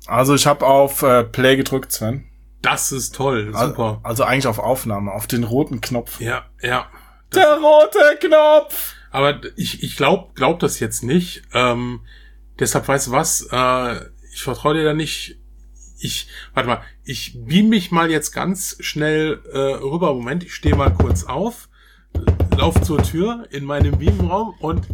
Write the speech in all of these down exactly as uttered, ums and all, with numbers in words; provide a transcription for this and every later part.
Also ich habe auf äh, Play gedrückt, Sven. Das ist toll, super. Also, also eigentlich auf Aufnahme, auf den roten Knopf. Ja, ja. Der rote Knopf! Aber ich, ich glaub, glaub das jetzt nicht. Ähm, deshalb weißt du was, äh, ich vertraue dir da nicht. Ich, warte mal, ich beam mich mal jetzt ganz schnell äh, rüber. Moment, ich stehe mal kurz auf, lauf zur Tür in meinem Beamraum und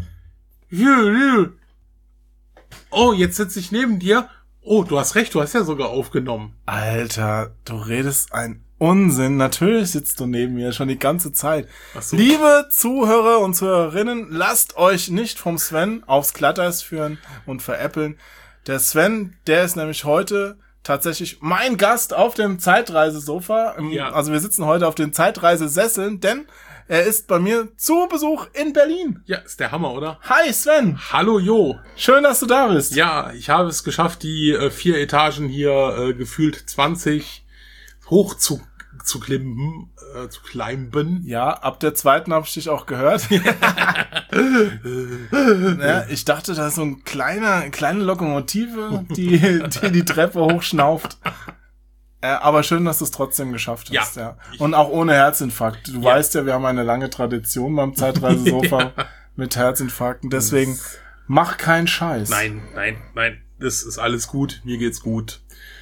oh, jetzt sitze ich neben dir. Oh, du hast recht, du hast ja sogar aufgenommen. Alter, du redest ein Unsinn. Natürlich sitzt du neben mir schon die ganze Zeit. Ach so. Liebe Zuhörer und Zuhörerinnen, lasst euch nicht vom Sven aufs Glatteis führen und veräppeln. Der Sven, der ist nämlich heute tatsächlich mein Gast auf dem Zeitreisesofa. Ja. Also wir sitzen heute auf den Zeitreisesesseln, denn er ist bei mir zu Besuch in Berlin. Ja, ist der Hammer, oder? Hi Sven. Hallo Jo. Schön, dass du da bist. Ja, ich habe es geschafft, die äh, vier Etagen hier äh, gefühlt zwanzig hoch zu zu klimmen, äh, zu climben. Ja, ab der zweiten habe ich dich auch gehört. Ja, ich dachte, da ist so ein kleiner, kleine Lokomotive, die die, die Treppe hochschnauft. Äh, aber schön, dass du es trotzdem geschafft hast. Ja. ja. Und auch ohne Herzinfarkt. Du ja. weißt ja, wir haben eine lange Tradition beim Zeitreisesofa ja. mit Herzinfarkten. Deswegen das mach keinen Scheiß. Nein, nein, nein. Das ist alles gut. Mir geht's gut.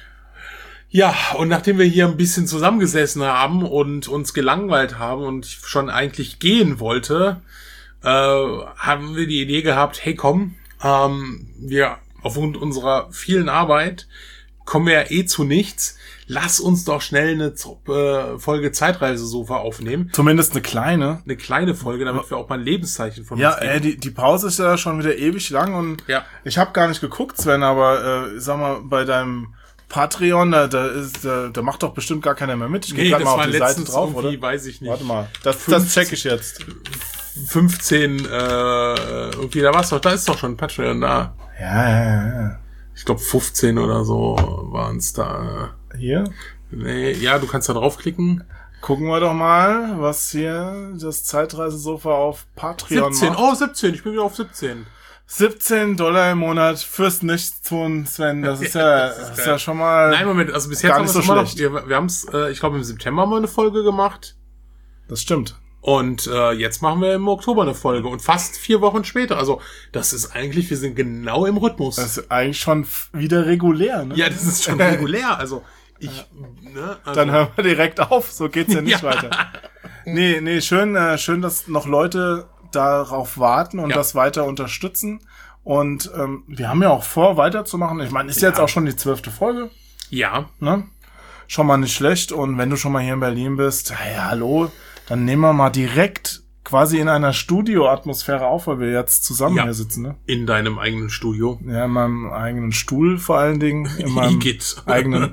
Ja, und nachdem wir hier ein bisschen zusammengesessen haben und uns gelangweilt haben und ich schon eigentlich gehen wollte, äh, haben wir die Idee gehabt, hey komm, ähm, wir aufgrund unserer vielen Arbeit kommen wir ja eh zu nichts. Lass uns doch schnell eine äh, Folge Zeitreisesofa aufnehmen. Zumindest eine kleine. Eine kleine Folge, damit wir auch mal ein Lebenszeichen von ja, uns geben. Ja, die, die Pause ist ja schon wieder ewig lang und ja. ich habe gar nicht geguckt, Sven, aber äh, sag mal, bei deinem Patreon, da, da ist, da, da macht doch bestimmt gar keiner mehr mit. Ich nee, gehe gerade mal auf die Seite drauf, oder? oder? Weiß ich nicht. Warte mal, das, das check ich jetzt. fünfzehn, äh, irgendwie, da war's doch, da ist doch schon Patreon da. Ja, ja, ja. Ich glaube fünfzehn oder so waren's da. Hier? Nee, ja, du kannst da draufklicken. Gucken wir doch mal, was hier das Zeitreisesofa auf Patreon siebzehn, macht. Oh, siebzehn, ich bin wieder auf siebzehn. siebzehn Dollar im Monat fürs Nichtstun, Sven, das ist ja, das ist, das ist ja schon mal. Nein, Moment, also bis jetzt haben wir es so immer noch, wir, wir haben es, äh, ich glaube im September mal eine Folge gemacht. Das stimmt. Und äh, jetzt machen wir im Oktober eine Folge und fast vier Wochen später. Also das ist eigentlich, wir sind genau im Rhythmus. Das ist eigentlich schon wieder regulär, ne? Ja, das ist schon regulär. Also ich, ne? Also, dann hören wir direkt auf, so geht's ja nicht ja. weiter. Nee, nee, schön, äh, schön, dass noch Leute darauf warten und ja. das weiter unterstützen. Und ähm, wir haben ja auch vor, weiterzumachen. Ich meine, ist ja. jetzt auch schon die zwölfte Folge. Ja. Ne? Schon mal nicht schlecht. Und wenn du schon mal hier in Berlin bist, hey, hallo, dann nehmen wir mal direkt quasi in einer Studioatmosphäre auf, weil wir jetzt zusammen ja. hier sitzen. Ne? In deinem eigenen Studio. Ja, in meinem eigenen Stuhl vor allen Dingen. In meinem eigenen.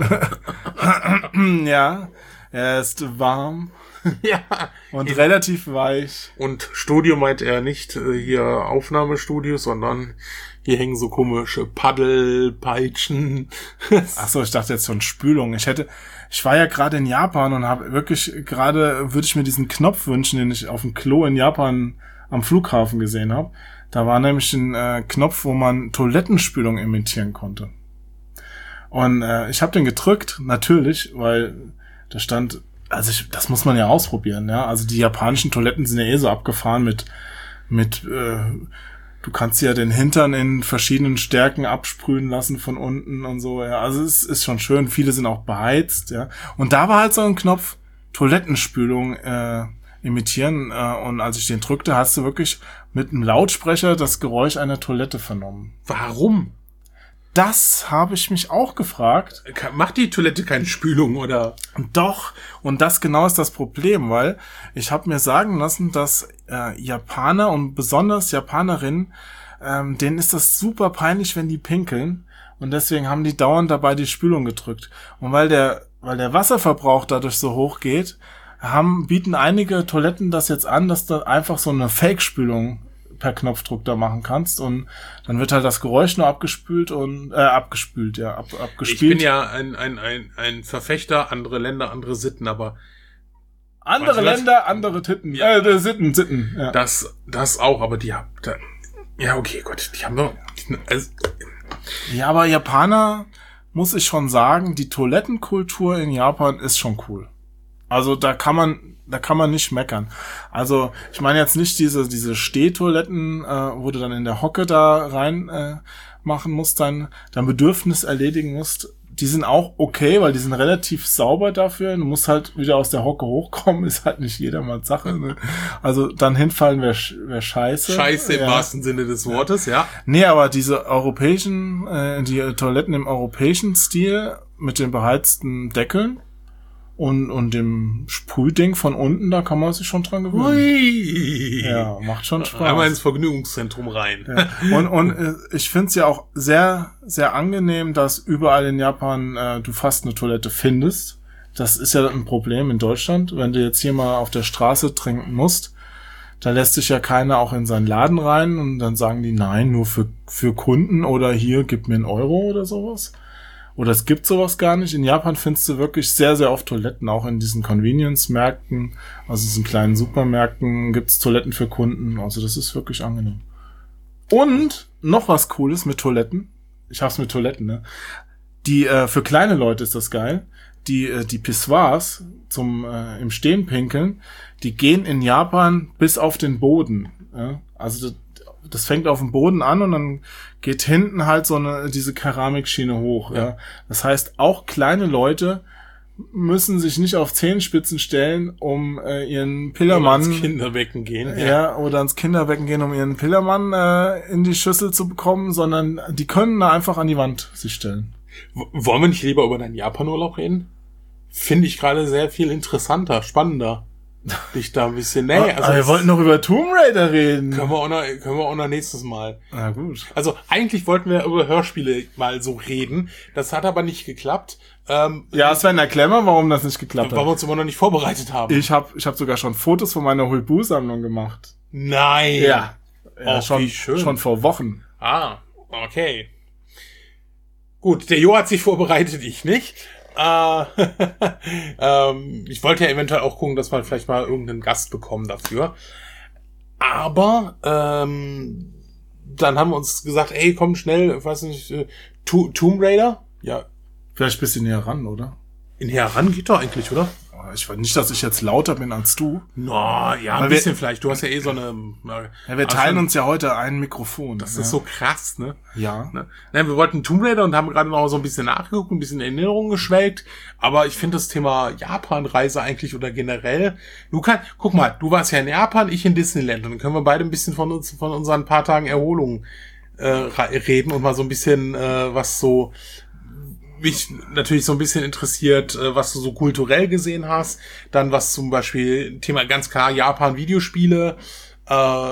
Ja, er ist warm. Ja. Und relativ weich. Und Studio meint er nicht äh, hier Aufnahmestudio, sondern hier hängen so komische Paddelpeitschen. Ach so, ich dachte jetzt so eine Spülung. Ich hätte, ich war ja gerade in Japan und habe wirklich gerade, würde ich mir diesen Knopf wünschen, den ich auf dem Klo in Japan am Flughafen gesehen habe. Da war nämlich ein äh, Knopf, wo man Toilettenspülung imitieren konnte. Und äh, ich habe den gedrückt, natürlich, weil da stand, also ich, das muss man ja ausprobieren, ja. Also die japanischen Toiletten sind ja eh so abgefahren mit, mit, äh, du kannst ja den Hintern in verschiedenen Stärken absprühen lassen von unten und so, ja. Also es ist schon schön. Viele sind auch beheizt, ja. Und da war halt so ein Knopf, Toilettenspülung äh, imitieren. Äh, und als ich den drückte, hast du wirklich mit einem Lautsprecher das Geräusch einer Toilette vernommen. Warum? Das habe ich mich auch gefragt. Macht die Toilette keine Spülung, oder? Doch, und das genau ist das Problem, weil ich habe mir sagen lassen, dass äh, Japaner und besonders Japanerinnen, ähm, denen ist das super peinlich, wenn die pinkeln, und deswegen haben die dauernd dabei die Spülung gedrückt. Und weil der, weil der Wasserverbrauch dadurch so hoch geht, haben, bieten einige Toiletten das jetzt an, dass du einfach so eine Fake-Spülung per Knopfdruck da machen kannst, und dann wird halt das Geräusch nur abgespült und äh, abgespült, ja, ab, abgespielt. Ich bin ja ein ein ein ein Verfechter, andere Länder, andere Sitten, aber andere Länder, andere Titten, ja. äh, Sitten, Sitten. Ja. Das das auch, aber die haben da, ja okay, Gott, die haben doch also, ja, aber Japaner muss ich schon sagen, die Toilettenkultur in Japan ist schon cool. Also da kann man, da kann man nicht meckern. Also ich meine jetzt nicht diese diese Stehtoiletten, äh, wo du dann in der Hocke da rein äh, machen musst, dein dein Bedürfnis erledigen musst. Die sind auch okay, weil die sind relativ sauber dafür. Du musst halt wieder aus der Hocke hochkommen, ist halt nicht jedermanns Sache. Ne? Also dann hinfallen wäre wär scheiße. Scheiße im ja. wahrsten Sinne des Wortes, ja. Nee, aber diese europäischen, äh, die Toiletten im europäischen Stil mit den beheizten Deckeln und und dem Sprühding von unten, da kann man sich schon dran gewöhnen. Ui. Ja, macht schon Spaß. Einmal ins Vergnügungszentrum rein. Ja. Und und äh, ich finde es ja auch sehr sehr angenehm, dass überall in Japan äh, du fast eine Toilette findest. Das ist ja ein Problem in Deutschland, wenn du jetzt hier mal auf der Straße trinken musst. Da lässt sich ja keiner auch in seinen Laden rein und dann sagen die, nein, nur für für Kunden oder hier, gib mir einen Euro oder sowas. Oder es gibt sowas gar nicht. In Japan findest du wirklich sehr, sehr oft Toiletten, auch in diesen Convenience-Märkten, also diesen kleinen Supermärkten gibt's Toiletten für Kunden. Also das ist wirklich angenehm. Und noch was Cooles mit Toiletten. Ich hab's mit Toiletten, ne? Die, äh, für kleine Leute ist das geil. Die, äh, die Pissoirs zum äh, im Stehen pinkeln, die gehen in Japan bis auf den Boden. Ja? Also das, das fängt auf dem Boden an und dann geht hinten halt so eine diese Keramikschiene hoch. Ja. Ja. Das heißt, auch kleine Leute müssen sich nicht auf Zehenspitzen stellen, um äh, ihren Pillermann oder ins Kinderbecken gehen. Ja, ja, oder ans Kinderbecken gehen, um ihren Pillermann äh, in die Schüssel zu bekommen, sondern die können da einfach an die Wand sich stellen. W- wollen wir nicht lieber über deinen Japan-Urlaub reden? Finde ich gerade sehr viel interessanter, spannender. Dich da ein bisschen, nee, also. Aber wir wollten noch über Tomb Raider reden. Können wir auch noch, können wir auch noch nächstes Mal. Na gut. Also, eigentlich wollten wir über Hörspiele mal so reden. Das hat aber nicht geklappt. Ähm, ja, Sven, erklär mal, warum das nicht geklappt weil hat. wir uns immer noch nicht vorbereitet haben. Ich habe ich hab sogar schon Fotos von meiner Huibu-Sammlung gemacht. Nein. Ja. ja Oh, schon, wie schön. schon vor Wochen. Ah, okay. Gut, der Jo hat sich vorbereitet, ich nicht. Äh, ähm, ich wollte ja eventuell auch gucken, dass wir vielleicht mal irgendeinen Gast bekommen dafür. Aber ähm, dann haben wir uns gesagt, ey, komm schnell, ich weiß nicht, äh, To- Tomb Raider? Ja. Vielleicht ein bisschen näher ran, oder? In heran geht doch eigentlich, oder? Ich weiß nicht, dass ich jetzt lauter bin als du. Na, ja, ein Weil bisschen wir, vielleicht. Du hast ja eh so eine... Ja, wir teilen uns ja heute ein Mikrofon. Das ja. ist so krass, ne? Ja. Ne? Nein, wir wollten Tomb Raider und haben gerade noch so ein bisschen nachgeguckt, ein bisschen in Erinnerung geschwelgt. Aber ich finde das Thema Japan-Reise eigentlich oder generell... Du kannst... Guck mal, du warst ja in Japan, ich in Disneyland. Und dann können wir beide ein bisschen von uns, von unseren paar Tagen Erholung äh, reden und mal so ein bisschen äh, was so... mich natürlich so ein bisschen interessiert, was du so kulturell gesehen hast. Dann was zum Beispiel, Thema ganz klar, Japan, Videospiele, äh,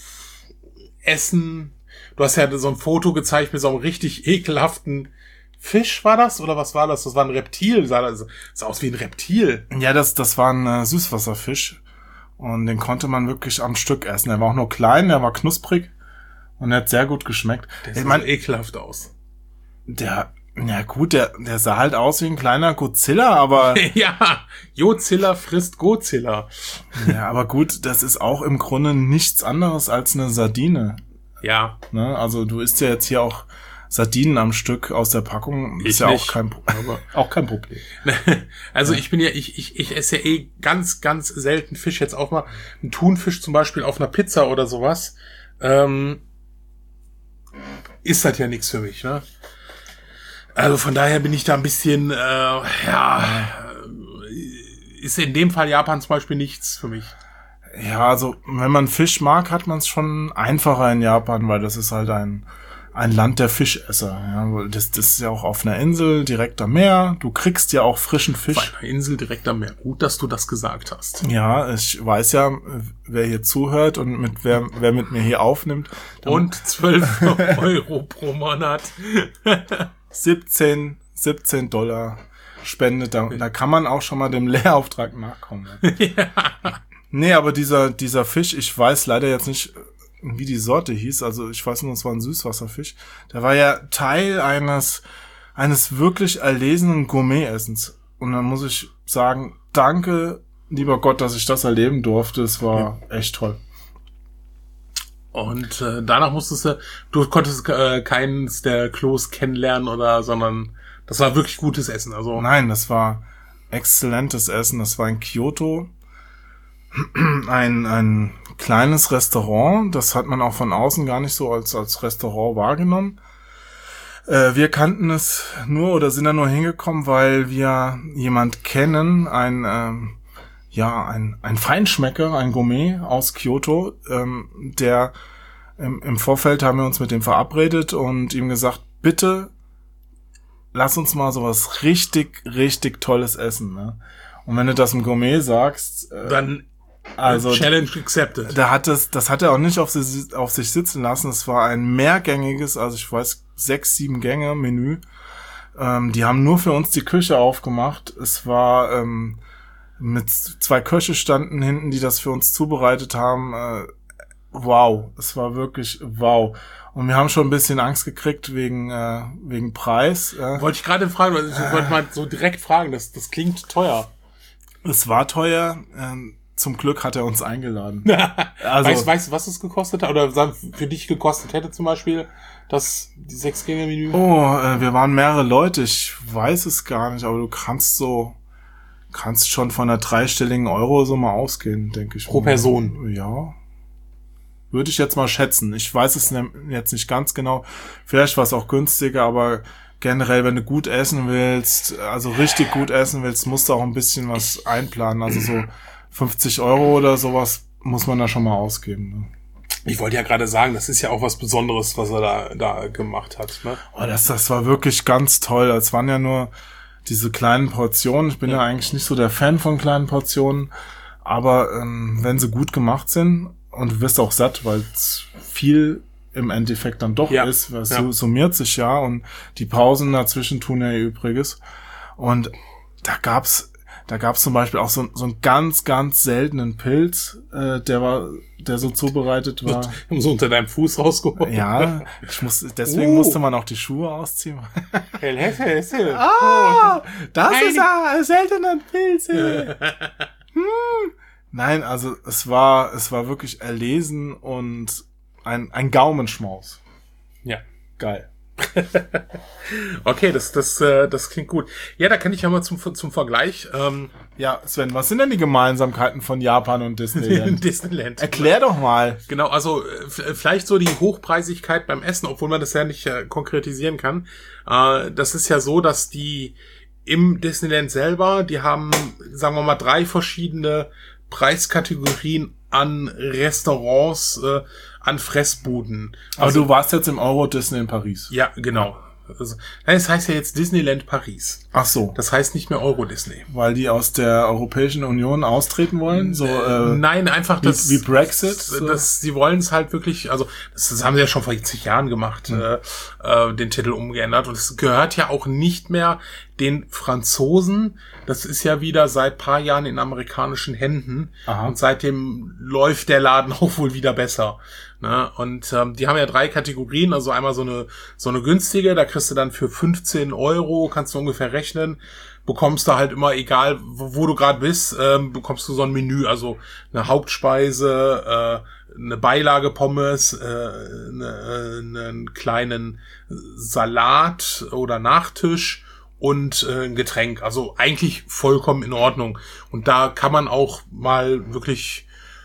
Essen. Du hast ja so ein Foto gezeigt mit so einem richtig ekelhaften Fisch, war das? Oder was war das? Das war ein Reptil. Sah, das, sah aus wie ein Reptil. Ja, das, das war ein äh, Süßwasserfisch. Und den konnte man wirklich am Stück essen. Er war auch nur klein, er war knusprig. Und er hat sehr gut geschmeckt. Der sah ich mein, so ekelhaft aus. Der... Ja gut, der, der sah halt aus wie ein kleiner Godzilla, aber... ja, Godzilla frisst Godzilla. Ja, aber gut, das ist auch im Grunde nichts anderes als eine Sardine. Ja. Ne? Also du isst ja jetzt hier auch Sardinen am Stück aus der Packung. Ist ich ja nicht. auch kein, auch kein Problem. Also ja. ich bin ja, ich, ich, ich esse ja eh ganz, ganz selten Fisch. Jetzt auch mal einen Thunfisch zum Beispiel auf einer Pizza oder sowas. Ähm, ist halt ja nichts für mich, ne? Also von daher bin ich da ein bisschen, äh, ja, ist in dem Fall Japan zum Beispiel nichts für mich. Ja, also wenn man Fisch mag, hat man es schon einfacher in Japan, weil das ist halt ein ein Land der Fischesser. Ja, das, das ist ja auch auf einer Insel direkt am Meer. Du kriegst ja auch frischen Fisch. Auf einer Insel direkt am Meer. Gut, dass du das gesagt hast. Ja, ich weiß ja, wer hier zuhört und mit wer wer mit mir hier aufnimmt. Und zwölf Euro pro Monat. siebzehn Dollar spendet, da, da kann man auch schon mal dem Lehrauftrag nachkommen. Ja. Nee, aber dieser dieser Fisch, ich weiß leider jetzt nicht, wie die Sorte hieß, also ich weiß nur, es war ein Süßwasserfisch. Der war ja Teil eines eines wirklich erlesenen Gourmet-Essens. Und dann muss ich sagen, danke, lieber Gott, dass ich das erleben durfte. Es war ja. echt toll. Und äh, danach musstest du, du konntest äh, keins der Klos kennenlernen oder, sondern Das war wirklich gutes Essen. Also Nein, das war exzellentes Essen. Das war in Kyoto ein ein kleines Restaurant. Das hat man auch von außen gar nicht so als als Restaurant wahrgenommen. Äh, wir kannten es nur oder sind da nur hingekommen, weil wir jemand kennen, ein ähm, ja ein ein Feinschmecker, ein Gourmet aus Kyoto, ähm, der im, im Vorfeld haben wir uns mit dem verabredet und ihm gesagt, bitte lass uns mal sowas richtig, richtig Tolles essen, ne? Und wenn du das im Gourmet sagst, äh, dann also Challenge accepted. da hat es, das hat er auch nicht auf sich, auf sich sitzen lassen. Es war ein mehrgängiges, also ich weiß, sechs, sieben Gänge Menü. Ähm, die haben nur für uns die Küche aufgemacht. Es war ähm, mit zwei Köche standen hinten, die das für uns zubereitet haben. Äh, wow, es war wirklich wow. Und wir haben schon ein bisschen Angst gekriegt wegen äh, wegen Preis. Äh. Wollte ich gerade fragen, also ich wollte mal so direkt fragen, das, das klingt teuer. Es war teuer. Ähm, zum Glück hat er uns eingeladen. Also, weißt, weißt du, was es gekostet hat? Oder für dich gekostet hätte zum Beispiel das die Sechs-Gänge-Menü? Oh, äh, wir waren mehrere Leute. Ich weiß es gar nicht, aber du kannst so kannst schon von einer dreistelligen Euro so mal ausgehen, denke ich. Pro Person? Ja. Würde ich jetzt mal schätzen. Ich weiß es ne- jetzt nicht ganz genau. Vielleicht war es auch günstiger, aber generell, wenn du gut essen willst, also richtig gut essen willst, musst du auch ein bisschen was einplanen. Also so fünfzig Euro oder sowas muss man da schon mal ausgeben. Ne? Ich wollte ja gerade sagen, das ist ja auch was Besonderes, was er da, da gemacht hat. Ne? Oh, das, das war wirklich ganz toll. Es waren ja nur diese kleinen Portionen. Ich bin ja. ja eigentlich nicht so der Fan von kleinen Portionen. Aber ähm, wenn sie gut gemacht sind und du wirst auch satt, weil es viel im Endeffekt dann doch ja. ist, was ja. summiert sich ja und die Pausen dazwischen tun ja ihr Übriges. Und da gab's Da gab's zum Beispiel auch so, so einen ganz, ganz seltenen Pilz, äh, der war, der so zubereitet war. Haben so unter deinem Fuß rausgeholt. Ja, ich muss, deswegen uh. musste man auch die Schuhe ausziehen. Hell, hell, hell, hell. Ah, das Nein. ist ein seltener Pilz. hm. Nein, also es war, es war wirklich erlesen und ein, ein Gaumenschmaus. Ja. Geil. Okay, das das äh, das klingt gut. Ja, da kann ich ja mal zum zum Vergleich. Ähm, ja, Sven, was sind denn die Gemeinsamkeiten von Japan und Disneyland? Disneyland. Erklär doch mal. Genau, also äh, vielleicht so die Hochpreisigkeit beim Essen, obwohl man das ja nicht äh, konkretisieren kann. Äh, das ist ja so, dass die im Disneyland selber, die haben, sagen wir mal, drei verschiedene Preiskategorien an Restaurants, äh, an Fressbuden. Aber also, du warst jetzt im Euro Disney in Paris. Ja, genau. Also, das heißt ja jetzt Disneyland Paris. Ach so. Das heißt nicht mehr Euro Disney. Weil die aus der Europäischen Union austreten wollen? So, äh, Nein, einfach wie, das. Wie Brexit? So. Das, sie wollen es halt wirklich, also das, das haben sie ja schon vor zig Jahren gemacht, mhm. äh, äh, den Titel umgeändert. Und es gehört ja auch nicht mehr den Franzosen. Das ist ja wieder seit paar Jahren in amerikanischen Händen. Aha. Und seitdem läuft der Laden auch wohl wieder besser. Ne? Und ähm, die haben ja drei Kategorien, also einmal so eine so eine günstige, da kriegst du dann für fünfzehn Euro, kannst du ungefähr rechnen, bekommst du halt immer, egal wo, wo du gerade bist, ähm, bekommst du so ein Menü, also eine Hauptspeise, äh, eine Beilage Pommes, äh, eine, äh, einen kleinen Salat oder Nachtisch und äh, ein Getränk, also eigentlich vollkommen in Ordnung. Und da kann man auch mal wirklich,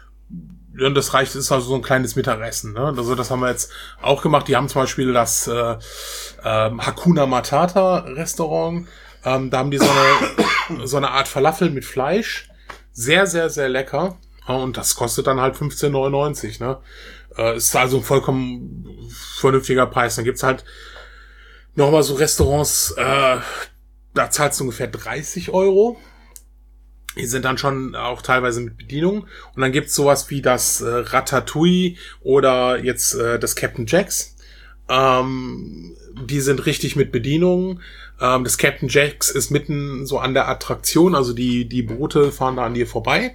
ja, das reicht, ist also so ein kleines Mittagessen, ne? Also das haben wir jetzt auch gemacht. Die haben zum Beispiel das äh, äh, Hakuna Matata Restaurant. Ähm, da haben die so eine so eine Art Falafel mit Fleisch. Sehr, sehr, sehr lecker. Und das kostet dann halt fünfzehn neunundneunzig, ne? Äh, ist also ein vollkommen vernünftiger Preis. Dann gibt's halt nochmal so Restaurants, äh, da zahlst du ungefähr dreißig Euro. Die sind dann schon auch teilweise mit Bedienung. Und dann gibt's sowas wie das äh, Ratatouille oder jetzt äh, das Captain Jacks. Ähm, die sind richtig mit Bedienung. Ähm, das Captain Jacks ist mitten so an der Attraktion. Also die die Boote fahren da an dir vorbei.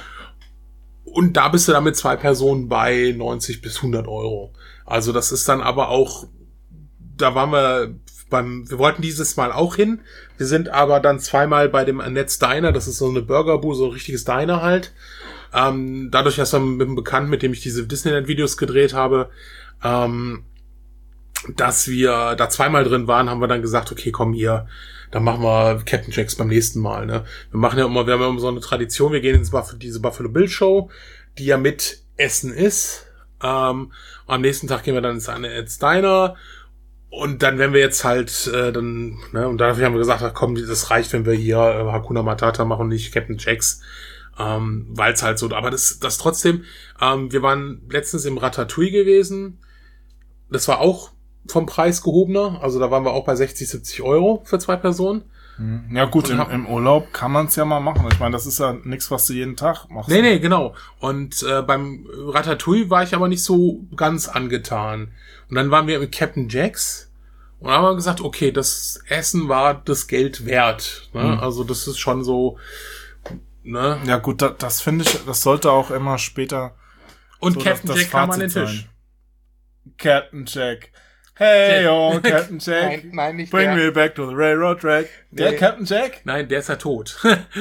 Und da bist du dann mit zwei Personen bei neunzig bis hundert Euro. Also das ist dann aber auch, da waren wir beim, wir wollten dieses Mal auch hin. Wir sind aber dann zweimal bei dem Annette's Diner, das ist so eine Burgerbude, so ein richtiges Diner halt. Ähm, dadurch, dass wir mit einem Bekannten, mit dem ich diese Disneyland-Videos gedreht habe, ähm, dass wir da zweimal drin waren, haben wir dann gesagt, okay, komm hier, dann machen wir Captain Jacks beim nächsten Mal, ne? Wir machen ja immer, wir haben ja immer so eine Tradition, wir gehen ins Buff- diese Buffalo Bill Show, die ja mit Essen ist. Ähm, am nächsten Tag gehen wir dann ins Ed's Diner und dann, wenn wir jetzt halt, äh, dann, ne, und dafür haben wir gesagt, ach komm, das reicht, wenn wir hier äh, Hakuna Matata machen, nicht Captain Jacks, ähm, weil es halt so, aber das, das trotzdem, ähm, wir waren letztens im Ratatouille gewesen, das war auch vom Preis gehobener, also da waren wir auch bei sechzig, siebzig Euro für zwei Personen. Ja gut, im, im Urlaub kann man es ja mal machen. Ich meine, das ist ja nichts, was du jeden Tag machst. Nee, nee, genau. Und äh, beim Ratatouille war ich aber nicht so ganz angetan. Und dann waren wir mit Captain Jacks und haben wir gesagt, okay, das Essen war das Geld wert. Ne? Mhm. Also das ist schon so, ne? Ja gut, da, das finde ich, das sollte auch immer später. Und so Captain das, das Jack kam an den Fazit Tisch. sein. Captain Jack. Hey, yo, Captain Jack. Nein, nein, nicht Bring der. me back to the railroad track. Der Nee. Captain Jack? Nein, der ist ja tot.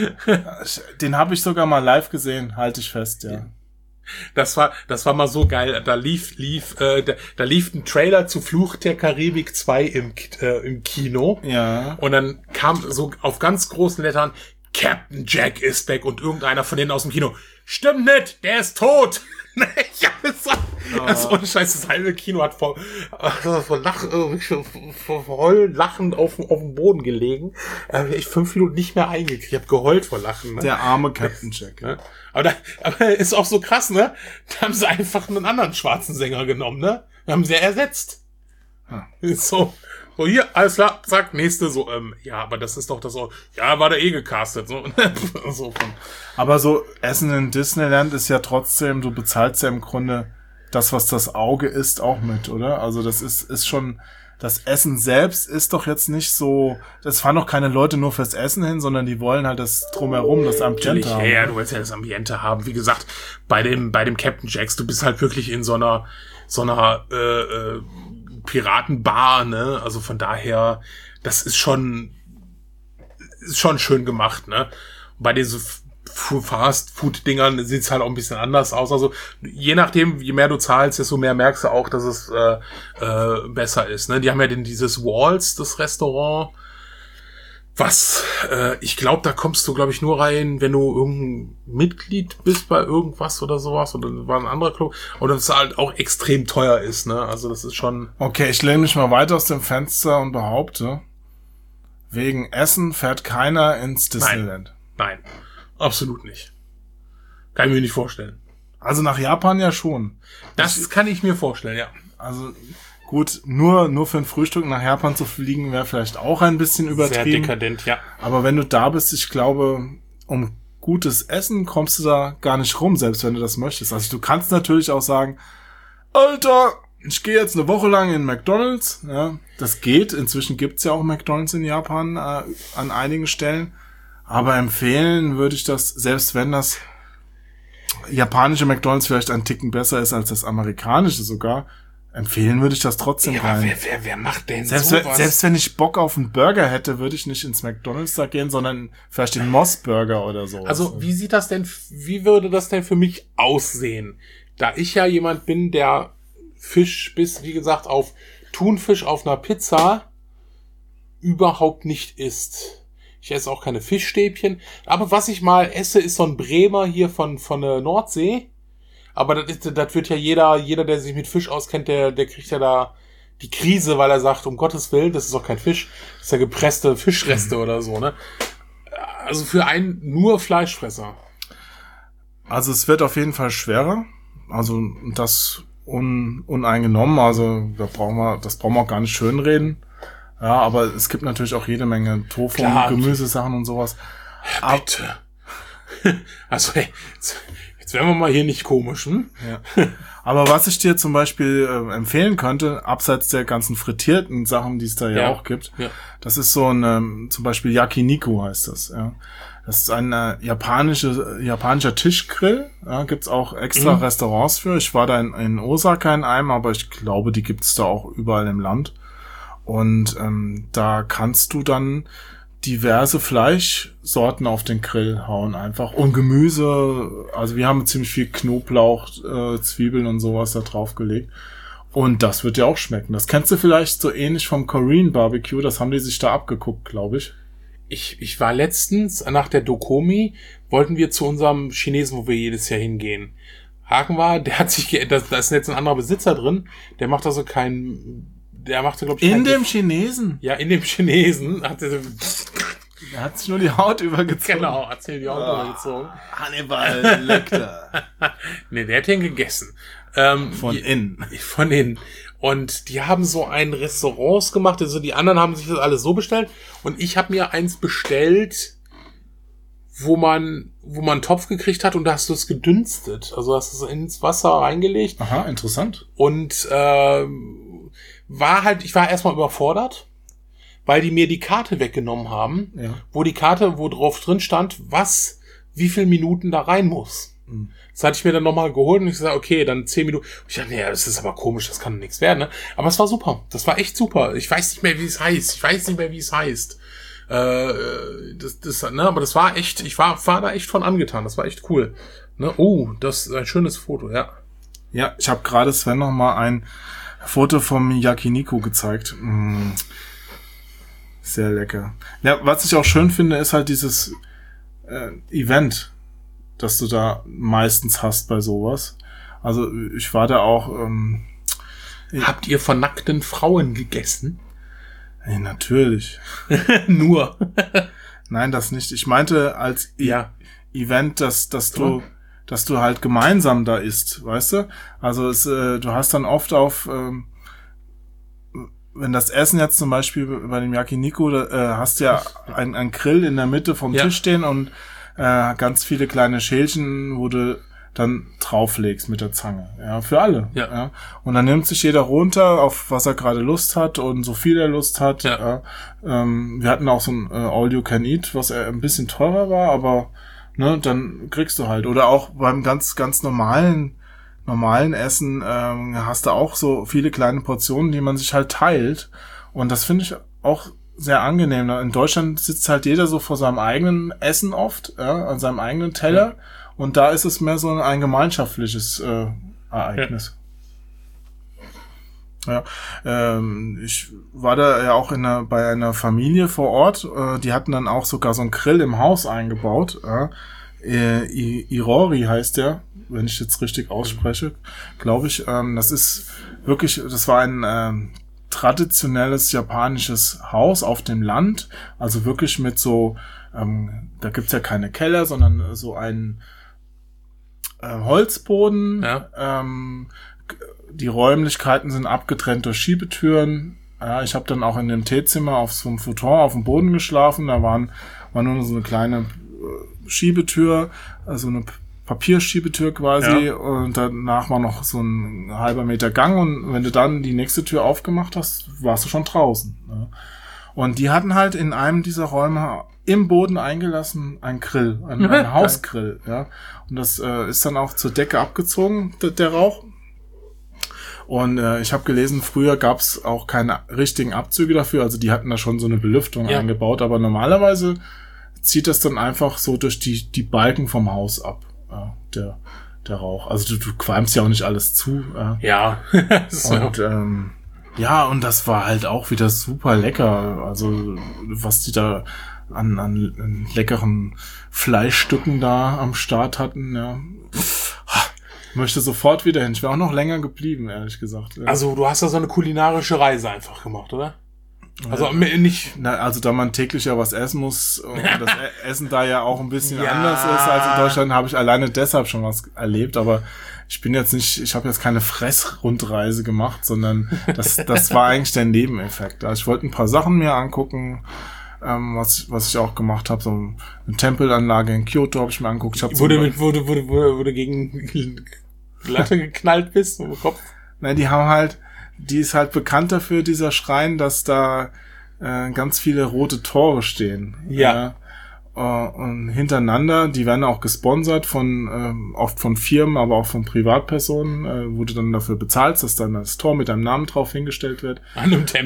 Den habe ich sogar mal live gesehen, halte ich fest, ja. Das war, das war mal so geil. Da lief, lief, äh, da, da lief ein Trailer zu Fluch der Karibik zwei im, äh, im Kino. Ja. Und dann kam so auf ganz großen Lettern, Captain Jack is back, und irgendeiner von denen aus dem Kino, stimmt nicht, der ist tot. Ja, das war, Oh. also ohne Scheiß, das halbe Kino hat vor, äh, vor, Lach, äh, vor, vor Heulen, lachend auf, auf dem Boden gelegen. Da habe ich echt fünf Minuten nicht mehr eingekriegt. Ich habe geheult vor Lachen. Ne? Der arme Captain Jack. Ne? Aber, da, aber ist auch so krass, ne? Da haben sie einfach einen anderen schwarzen Sänger genommen, ne? Da haben sie ersetzt. Hm. So, so hier, alles klar, zack, nächste, so, ähm, ja, aber das ist doch das auch, ja, war der eh gecastet, so. so von. Aber so Essen in Disneyland ist ja trotzdem, du bezahlst ja im Grunde das, was das Auge isst, auch mit, oder? Also das ist, ist schon, das Essen selbst ist doch jetzt nicht so, das fahren doch keine Leute nur fürs Essen hin, sondern die wollen halt das Drumherum, das Ambiente haben. Ja, ja, du willst ja das Ambiente haben. Wie gesagt, bei dem, bei dem Captain Jacks, du bist halt wirklich in so einer, so einer, äh, äh, Piratenbar, ne? Also von daher, das ist schon, ist schon schön gemacht, ne? Bei diesen Fast-Food-Dingern sieht's halt auch ein bisschen anders aus. Also je nachdem, je mehr du zahlst, desto mehr merkst du auch, dass es äh, äh, besser ist. Ne? Die haben ja den, dieses Walls, das Restaurant, was, äh, ich glaube, da kommst du, glaube ich, nur rein, wenn du irgendein Mitglied bist bei irgendwas oder sowas. Oder war ein anderer Club. Und das halt auch extrem teuer ist. Ne? Also das ist schon... Okay, ich lehne mich mal weiter aus dem Fenster und behaupte, wegen Essen fährt keiner ins Disneyland. Nein. Nein. Absolut nicht. Kann ich mir nicht vorstellen. Also nach Japan ja schon. Das ich, kann ich mir vorstellen, ja. Also gut, nur nur für ein Frühstück nach Japan zu fliegen wäre vielleicht auch ein bisschen übertrieben. Sehr dekadent, ja. Aber wenn du da bist, ich glaube, um gutes Essen kommst du da gar nicht rum, selbst wenn du das möchtest. Also du kannst natürlich auch sagen, Alter, ich gehe jetzt eine Woche lang in McDonald's. Ja, das geht. Inzwischen gibt's ja auch McDonald's in Japan äh, an einigen Stellen. Aber empfehlen würde ich das, selbst wenn das japanische McDonald's vielleicht ein Ticken besser ist als das amerikanische sogar, empfehlen würde ich das trotzdem ja, rein. Wer, wer, wer macht denn selbst sowas? Wenn, selbst wenn ich Bock auf einen Burger hätte, würde ich nicht ins McDonald's da gehen, sondern vielleicht den Moss Burger oder so. Also wie sieht das denn, wie würde das denn für mich aussehen? Da ich ja jemand bin, der Fisch bis, wie gesagt, auf Thunfisch auf einer Pizza überhaupt nicht isst. Ich esse auch keine Fischstäbchen. Aber was ich mal esse, ist so ein Bremer hier von, von der Nordsee. Aber das, ist, das wird ja jeder, jeder, der sich mit Fisch auskennt, der, der kriegt ja da die Krise, weil er sagt, um Gottes Willen, das ist doch kein Fisch. Das ist ja gepresste Fischreste oder so, ne? Also für einen nur Fleischfresser. Also es wird auf jeden Fall schwerer. Also das un, uneingenommen. Also da brauchen wir, das brauchen wir auch gar nicht schönreden. Ja, aber es gibt natürlich auch jede Menge Tofu, Klar. Gemüsesachen und sowas. Ja, bitte. Also, hey, jetzt, jetzt werden wir mal hier nicht komisch, hm? Ja. Aber was ich dir zum Beispiel äh, empfehlen könnte, abseits der ganzen frittierten Sachen, die es da ja, Ja. auch gibt, Ja. das ist so ein, ähm, zum Beispiel Yakiniku heißt das, ja. Das ist ein äh, japanische, japanischer Tischgrill, ja, gibt's auch extra Mhm. Restaurants für. Ich war da in, in Osaka in einem, aber ich glaube, die gibt's da auch überall im Land. Und ähm, da kannst du dann diverse Fleischsorten auf den Grill hauen einfach. Und Gemüse, also wir haben ziemlich viel Knoblauch, äh, Zwiebeln und sowas da drauf gelegt. Und das wird dir auch schmecken. Das kennst du vielleicht so ähnlich vom Korean Barbecue. Das haben die sich da abgeguckt, glaube ich. Ich, ich war letztens nach der Dokomi, wollten wir zu unserem Chinesen, wo wir jedes Jahr hingehen. Haken war, der hat sich geändert, da ist jetzt ein anderer Besitzer drin, der macht also kein, der macht glaube ich in dem Chinesen? Ja, in dem Chinesen hat er, er hat sich nur die Haut übergezogen. Genau, hat sich die Haut oh, übergezogen. Hannibal Lecter. Nee, der hat den gegessen. Ähm, von innen. Von innen. Und die haben so ein Restaurant gemacht, also die anderen haben sich das alles so bestellt und ich habe mir eins bestellt, wo man wo man einen Topf gekriegt hat und da hast du es gedünstet. Also hast du es ins Wasser reingelegt. Aha, interessant. Und äh, war halt, ich war erstmal überfordert, weil die mir die Karte weggenommen haben, ja. wo die Karte, wo drauf drin stand, was, wie viel Minuten da rein muss. Mhm. Das hatte ich mir dann nochmal geholt und ich gesagt, okay, dann zehn Minuten. Und ich dachte, nee, das ist aber komisch, das kann nichts werden, ne? Aber es war super. Das war echt super. Ich weiß nicht mehr, wie es heißt. Ich weiß nicht mehr, wie es heißt. Äh, das, das, ne, aber das war echt, ich war, war da echt von angetan. Das war echt cool. Ne? Oh, das ist ein schönes Foto, ja. Ja, ich habe gerade Sven noch mal ein Foto vom Yakiniku gezeigt. Mm. Sehr lecker. Ja, was ich auch schön finde, ist halt dieses äh, Event, das du da meistens hast bei sowas. Also ich war da auch... Ähm, Habt ihr von nackten Frauen gegessen? Ja, natürlich. Nur. Nein, das nicht. Ich meinte als ja. e- Event, dass, dass du, dass du halt gemeinsam da isst, weißt du? Also es, äh, du hast dann oft auf, ähm, wenn das Essen jetzt zum Beispiel bei dem Yakiniku, da, äh, hast du ja ein, ein Grill in der Mitte vom ja. Tisch stehen und äh, ganz viele kleine Schälchen, wo du dann drauflegst mit der Zange. Ja, für alle. Ja. ja. Und dann nimmt sich jeder runter, auf was er gerade Lust hat und so viel er Lust hat. Ja. Ja. Ähm, wir hatten auch so ein äh, All You Can Eat, was äh, ein bisschen teurer war, aber ne, dann kriegst du halt. Oder auch beim ganz, ganz normalen normalen Essen ähm, hast du auch so viele kleine Portionen, die man sich halt teilt. Und das finde ich auch sehr angenehm. In Deutschland sitzt halt jeder so vor seinem eigenen Essen oft, ja, an seinem eigenen Teller. Ja. Und da ist es mehr so ein gemeinschaftliches äh, Ereignis. Ja, ja ähm, ich war da ja auch in einer, bei einer Familie vor Ort. Äh, die hatten dann auch sogar so einen Grill im Haus eingebaut. Ja. Äh, I- Irori heißt der, wenn ich jetzt richtig ausspreche, glaube ich. Ähm, das ist wirklich, das war ein ähm, traditionelles japanisches Haus auf dem Land. Also wirklich mit so, ähm, da gibt's ja keine Keller, sondern so ein Holzboden, ja. ähm, die Räumlichkeiten sind abgetrennt durch Schiebetüren. Ja, ich habe dann auch in dem Teezimmer auf so einem Futon auf dem Boden geschlafen. Da waren, war nur so eine kleine Schiebetür, also eine Papierschiebetür quasi. Ja. Und danach war noch so ein halber Meter Gang. Und wenn du dann die nächste Tür aufgemacht hast, warst du schon draußen. Ja. Und die hatten halt in einem dieser Räume im Boden eingelassen ein Grill, ein, ein Hausgrill, ja. Und das äh, ist dann auch zur Decke abgezogen, der, der Rauch. Und äh, ich habe gelesen, früher gab es auch keine richtigen Abzüge dafür, also die hatten da schon so eine Belüftung ja. eingebaut, aber normalerweise zieht das dann einfach so durch die die Balken vom Haus ab, ja, der der Rauch. Also du, du qualmst ja auch nicht alles zu. Ja. ja. Und ähm, ja, und das war halt auch wieder super lecker. Also was die da an, an, an leckeren Fleischstücken da am Start hatten, ja. Ich möchte sofort wieder hin. Ich wäre auch noch länger geblieben, ehrlich gesagt. Ja. Also du hast da so eine kulinarische Reise einfach gemacht, oder? Also ja. nicht. Na, also da man täglich ja was essen muss und das Essen da ja auch ein bisschen ja. anders ist als in Deutschland, habe ich alleine deshalb schon was erlebt. Aber ich bin jetzt nicht, ich habe jetzt keine Fressrundreise gemacht, sondern das, das war eigentlich der Nebeneffekt. Also ich wollte ein paar Sachen mir angucken. Ähm, was, was ich auch gemacht habe, so eine Tempelanlage in Kyoto habe ich mir angeguckt. Ich hab wurde, mit, wurde, wurde, wurde, wurde gegen Latte geknallt bist im Kopf? Nein, die haben halt, die ist halt bekannt dafür, dieser Schrein, dass da äh, ganz viele rote Tore stehen. Ja. Äh, und hintereinander, die werden auch gesponsert von, äh, oft von Firmen, aber auch von Privatpersonen, äh, wo du dann dafür bezahlst, dass dann das Tor mit deinem Namen drauf hingestellt wird. An einem Tempel.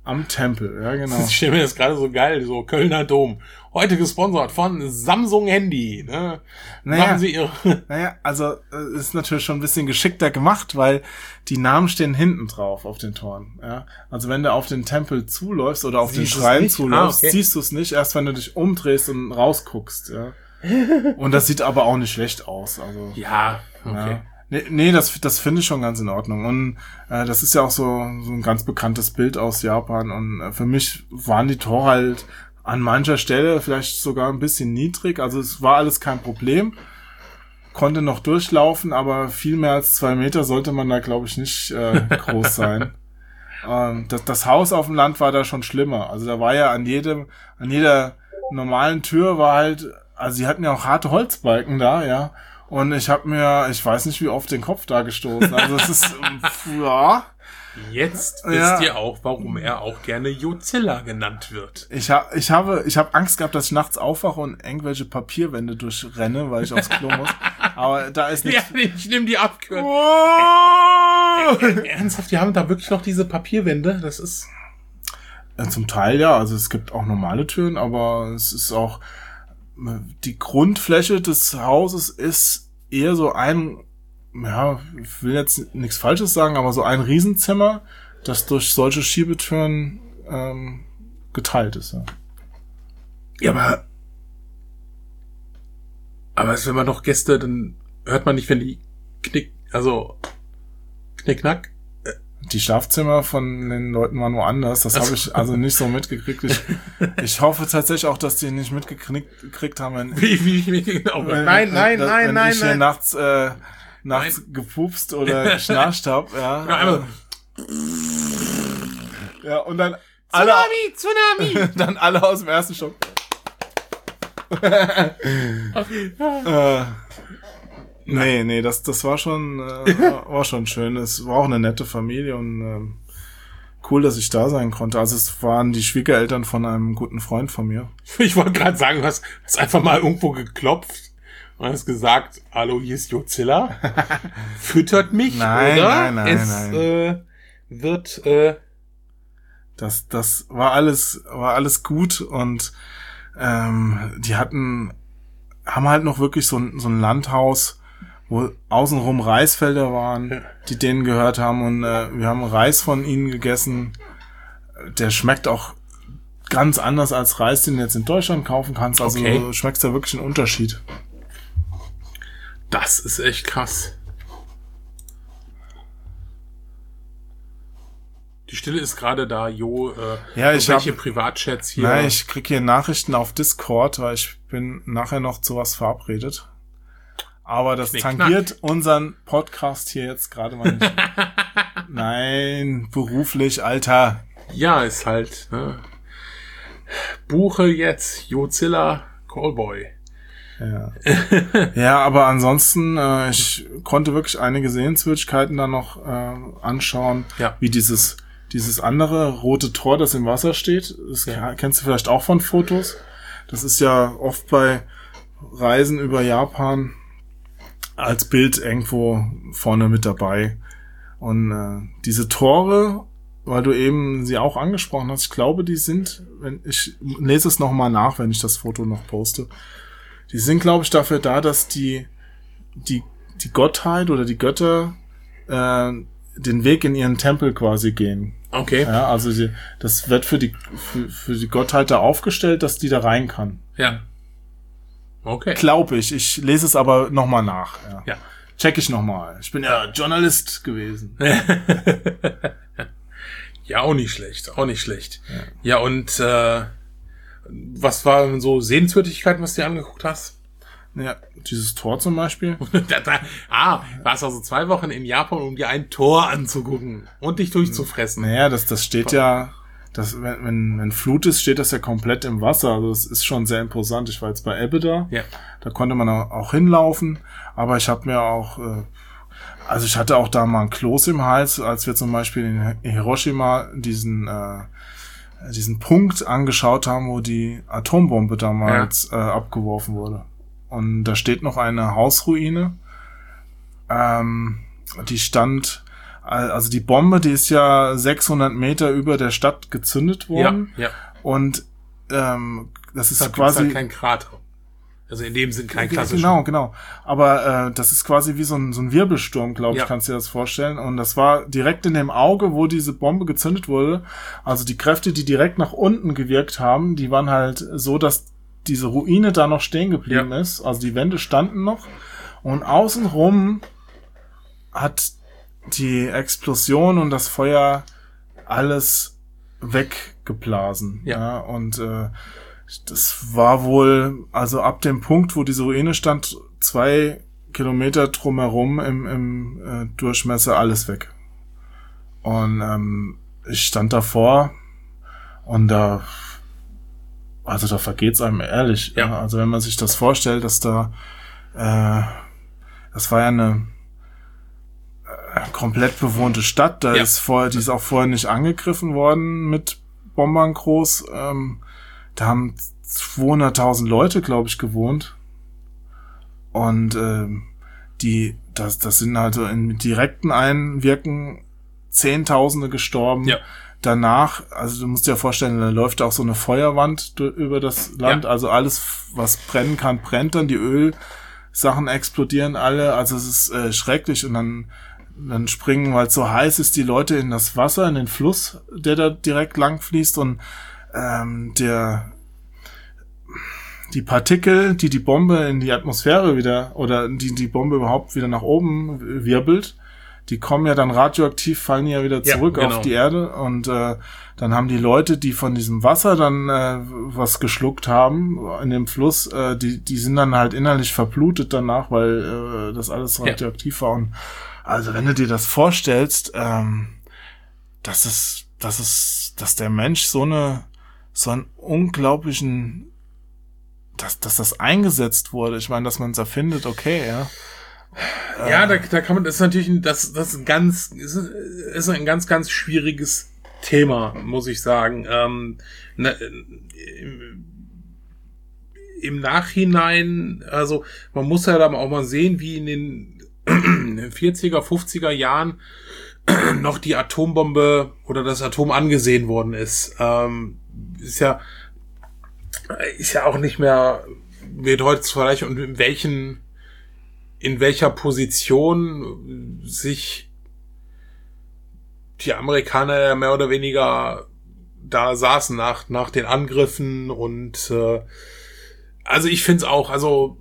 am Tempel, ja genau. Ich stelle mir das gerade so geil, so Kölner Dom. Heute gesponsert von Samsung Handy. Ne? Naja, Machen Sie Ihre... Naja, also äh, ist natürlich schon ein bisschen geschickter gemacht, weil die Namen stehen hinten drauf auf den Toren. Ja? Also wenn du auf den Tempel zuläufst oder auf Siehst den Schrein du's nicht? zuläufst, Ah, okay. siehst du es nicht, erst wenn du dich umdrehst und rausguckst. Ja? Und das sieht aber auch nicht schlecht aus. Also Ja, okay. ja. Nee, nee, das, das finde ich schon ganz in Ordnung. Und äh, das ist ja auch so, so ein ganz bekanntes Bild aus Japan. Und äh, für mich waren die Tore halt an mancher Stelle vielleicht sogar ein bisschen niedrig. Also es war alles kein Problem. Konnte noch durchlaufen, aber viel mehr als zwei Meter sollte man da, glaube ich, nicht äh, groß sein. ähm, das, das Haus auf dem Land war da schon schlimmer. Also da war ja an jedem, an jeder normalen Tür war halt, also sie hatten ja auch harte Holzbalken da, ja. Und ich habe mir, ich weiß nicht, wie oft den Kopf da gestoßen. Also es ist, ja. Jetzt Ja. wisst ihr auch, warum er auch gerne Jozilla genannt wird. Ich, ha, ich habe ich habe Angst gehabt, dass ich nachts aufwache und irgendwelche Papierwände durchrenne, weil ich aufs Klo muss. Aber da ist nichts. Ja, ich nehme die Abkürzung. Oh! Ernsthaft, die haben da wirklich noch diese Papierwände? Das ist... Äh, Zum Teil ja, also es gibt auch normale Türen, aber es ist auch, die Grundfläche des Hauses ist eher so ein, ja, ich will jetzt nichts Falsches sagen, aber so ein Riesenzimmer, das durch solche Schiebetüren ähm, geteilt ist. Ja. Ja, aber... Aber wenn man doch Gäste, dann hört man nicht, wenn die knick... Also... Knickknack? Die Schlafzimmer von den Leuten waren woanders. Das habe ich also nicht so mitgekriegt. Ich, ich hoffe tatsächlich auch, dass die nicht mitgekriegt gekriegt haben. Wenn, Wie, wie, wie, genau. wenn, Nein, nein, dass- nein, wenn nein, ich hier nein. nachts, äh, nachts gepupst oder geschnarcht habe. Ja, Ja, einmal ja, und dann alle, Tsunami, Tsunami! dann alle aus dem ersten Stock. äh, nee, nee, das, das war schon, äh, war schon schön. Es war auch eine nette Familie und ähm, cool, dass ich da sein konnte. Also es waren die Schwiegereltern von einem guten Freund von mir. Ich wollte gerade sagen, du hast, hast einfach mal irgendwo geklopft und hast gesagt, hallo, hier ist Jozilla. Füttert mich, Nein, oder? nein, nein, es, nein. Äh, wird, äh, Das, das war alles, war alles gut und ähm, die hatten, haben halt noch wirklich so ein, so ein Landhaus, wo außenrum Reisfelder waren, Ja. die denen gehört haben und äh, wir haben Reis von ihnen gegessen. Der schmeckt auch ganz anders als Reis, den du jetzt in Deutschland kaufen kannst. Also Okay. du schmeckst da wirklich einen Unterschied. das ist echt krass. Die Stille ist gerade da, Jo. Äh, Ja, ich welche hab- Privatchats hier? Nein, ich krieg hier Nachrichten auf Discord, weil ich bin nachher noch zu was verabredet. Aber das Knick, tangiert unseren Podcast hier jetzt gerade mal nicht. Nein, beruflich, Alter. Ja, ist halt, ne? Buche jetzt Jozilla Callboy. Ja, ja, aber ansonsten, äh, ich konnte wirklich einige Sehenswürdigkeiten da noch äh, anschauen, Ja. wie dieses dieses andere rote Tor, das im Wasser steht. Das Ja. kennst du vielleicht auch von Fotos. Das ist ja oft bei Reisen über Japan als Bild irgendwo vorne mit dabei. Und äh, diese Tore, weil du eben sie auch angesprochen hast, ich glaube, die sind, wenn ich lese es nochmal nach, wenn ich das Foto noch poste, die sind, glaube ich, dafür da, dass die die die Gottheit oder die Götter äh, den Weg in ihren Tempel quasi gehen. Okay. Ja, also die, das wird für die für, für die Gottheit da aufgestellt, dass die da rein kann. Ja. Okay. Glaube ich. Ich lese es aber nochmal nach. Ja. Ja. Check ich nochmal. Ich bin ja Journalist gewesen. Ja, auch nicht schlecht, auch nicht schlecht. Ja, ja und äh, was waren so Sehenswürdigkeiten, was du dir angeguckt hast? Ja, dieses Tor zum Beispiel. da, da, ah, warst also zwei Wochen in Japan, um dir ein Tor anzugucken und dich durchzufressen. Naja, das, das steht ja, das, wenn, wenn, wenn Flut ist, steht das ja komplett im Wasser. Also das ist schon sehr imposant. Ich war jetzt bei Ebbe da. Ja. Da konnte man auch hinlaufen. Aber ich habe mir auch, äh, also ich hatte auch da mal ein Kloß im Hals, als wir zum Beispiel in Hiroshima diesen, äh, diesen Punkt angeschaut haben, wo die Atombombe damals ja. äh, abgeworfen wurde. Und da steht noch eine Hausruine. Ähm, die stand also die Bombe, die ist ja sechshundert Meter über der Stadt gezündet worden. Ja, ja. Und ähm, das ist da quasi halt kein Krater. Also in dem Sinn kein klassischer. Genau, genau. Aber äh, das ist quasi wie so ein, so ein Wirbelsturm, glaube ich, ja. kannst du dir das vorstellen. Und das war direkt in dem Auge, wo diese Bombe gezündet wurde. Also die Kräfte, die direkt nach unten gewirkt haben, die waren halt so, dass diese Ruine da noch stehen geblieben ja. ist. Also die Wände standen noch. Und außenrum hat die Explosion und das Feuer alles weggeblasen. Ja. ja und äh, das war wohl, also ab dem Punkt, wo diese Ruine stand, zwei Kilometer drumherum im, im äh, Durchmesser alles weg. Und ähm, ich stand davor und da, also da vergeht's einem ehrlich. Ja. Ja. Also wenn man sich das vorstellt, dass da, äh, das war ja eine äh, komplett bewohnte Stadt, da ja. ist vorher, die ist auch vorher nicht angegriffen worden mit Bombern groß. Ähm, da haben zweihunderttausend Leute, glaube ich, gewohnt. Und ähm, die, das, das sind also in direkten Einwirken Zehntausende gestorben. Ja. Danach, also du musst dir vorstellen, da läuft auch so eine Feuerwand über das Land. Ja. Also alles, was brennen kann, brennt dann. Die Ölsachen explodieren alle. Also es ist äh, schrecklich. Und dann, dann springen, weil es so heiß ist, die Leute in das Wasser, in den Fluss, der da direkt lang fließt. Und ähm, der die Partikel, die die Bombe in die Atmosphäre wieder, oder die die Bombe überhaupt wieder nach oben wirbelt, die kommen ja dann radioaktiv, fallen ja wieder zurück ja, genau. auf die Erde und äh, dann haben die Leute, die von diesem Wasser dann äh, was geschluckt haben in dem Fluss, äh, die die sind dann halt innerlich verblutet danach, weil äh, das alles radioaktiv ja. war. Und also wenn du dir das vorstellst, ähm, dass es, dass es, dass der Mensch so eine, so einen unglaublichen, dass, dass das eingesetzt wurde. Ich meine, dass man es erfindet, okay, ja. Ja, da, da kann man, das ist natürlich, ein, das, das ist ein ganz, ist, ist ein ganz, ganz schwieriges Thema, muss ich sagen. Ähm, ne, im, im Nachhinein, also man muss ja dann auch mal sehen, wie in den vierziger, fünfziger Jahren noch die Atombombe oder das Atom angesehen worden ist. Ähm, ist ja, ist ja auch nicht mehr, wird heute vielleicht und in welchen, in welcher Position sich die Amerikaner ja mehr oder weniger da saßen nach, nach den Angriffen und, äh, also ich find's auch, also,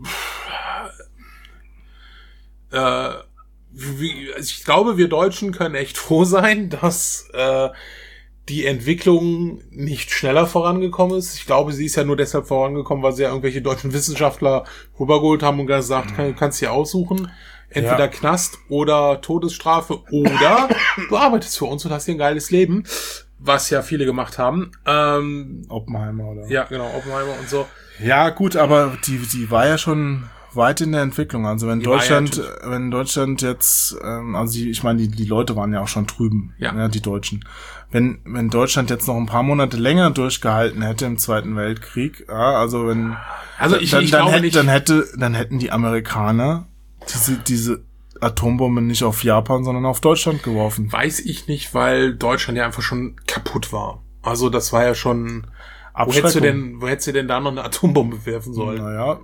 äh, wie, also ich glaube, wir Deutschen können echt froh sein, dass äh, die Entwicklung nicht schneller vorangekommen ist. Ich glaube, sie ist ja nur deshalb vorangekommen, weil sie ja irgendwelche deutschen Wissenschaftler rübergeholt haben und gesagt, mhm. kann, kannst dir aussuchen, entweder ja. Knast oder Todesstrafe oder du arbeitest für uns und hast hier ein geiles Leben, was ja viele gemacht haben. Ähm, Oppenheimer, oder? Ja, genau, Oppenheimer und so. Ja, gut, aber die, die war ja schon weit in der Entwicklung. Also wenn die Deutschland, ja wenn Deutschland jetzt, ähm, also die, ich meine, die, die Leute waren ja auch schon drüben, ja. ja, die Deutschen. Wenn, wenn Deutschland jetzt noch ein paar Monate länger durchgehalten hätte im Zweiten Weltkrieg, ja, also wenn, also ich, dann, ich dann, glaube hätte, nicht, dann hätte, dann hätten die Amerikaner diese, diese Atombombe nicht auf Japan, sondern auf Deutschland geworfen. Weiß ich nicht, weil Deutschland ja einfach schon kaputt war. Also das war ja schon, wo hättest du denn, wo hättest du denn da noch eine Atombombe werfen sollen? Naja,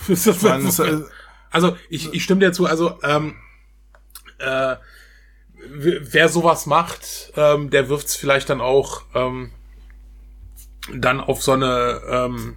also ich, ich stimme dir zu, also ähm, äh, wer sowas macht, ähm, der wirft's vielleicht dann auch ähm, dann auf so eine ähm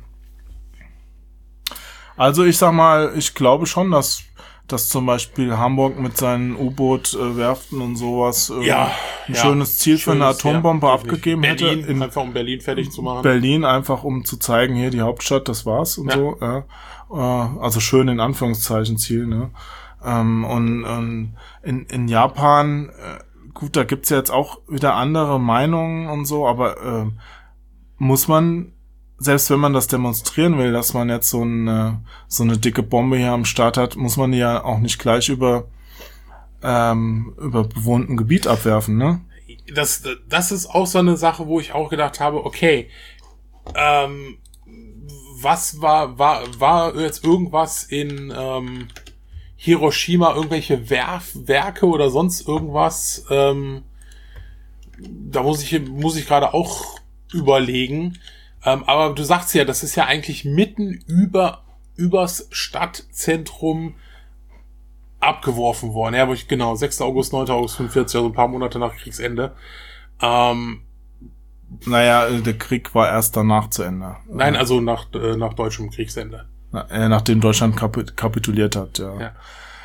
Also ich sag mal, ich glaube schon, dass dass zum Beispiel Hamburg mit seinen U-Boot-Werften und sowas äh, ja, ein ja, schönes Ziel für eine Atombombe ja, abgegeben Berlin, hätte. In einfach um Berlin fertig zu machen. Berlin einfach, um zu zeigen, hier die Hauptstadt, das war's und ja. so. Ja. Äh, also schön in Anführungszeichen Ziel. Ne? Ähm, und und in, in Japan, äh, gut, da gibt's ja jetzt auch wieder andere Meinungen und so, aber äh, muss man, selbst wenn man das demonstrieren will, dass man jetzt so eine, so eine dicke Bombe hier am Start hat, muss man die ja auch nicht gleich über, ähm, über bewohnten Gebiet abwerfen, ne? Das, das ist auch so eine Sache, wo ich auch gedacht habe, okay, ähm, was war, war, war jetzt irgendwas in, ähm, Hiroshima irgendwelche Werf Werke oder sonst irgendwas. Ähm, da muss ich muss ich gerade auch überlegen. Ähm, aber du sagst ja, das ist ja eigentlich mitten über übers Stadtzentrum abgeworfen worden. Ja, aber ich, genau, sechster August, neunter August fünfundvierzig, also ein paar Monate nach Kriegsende. Ähm, naja, der Krieg war erst danach zu Ende. Nein, also nach, äh, nach deutschem Kriegsende. Na, äh, nachdem Deutschland kap- kapituliert hat, ja. Ja,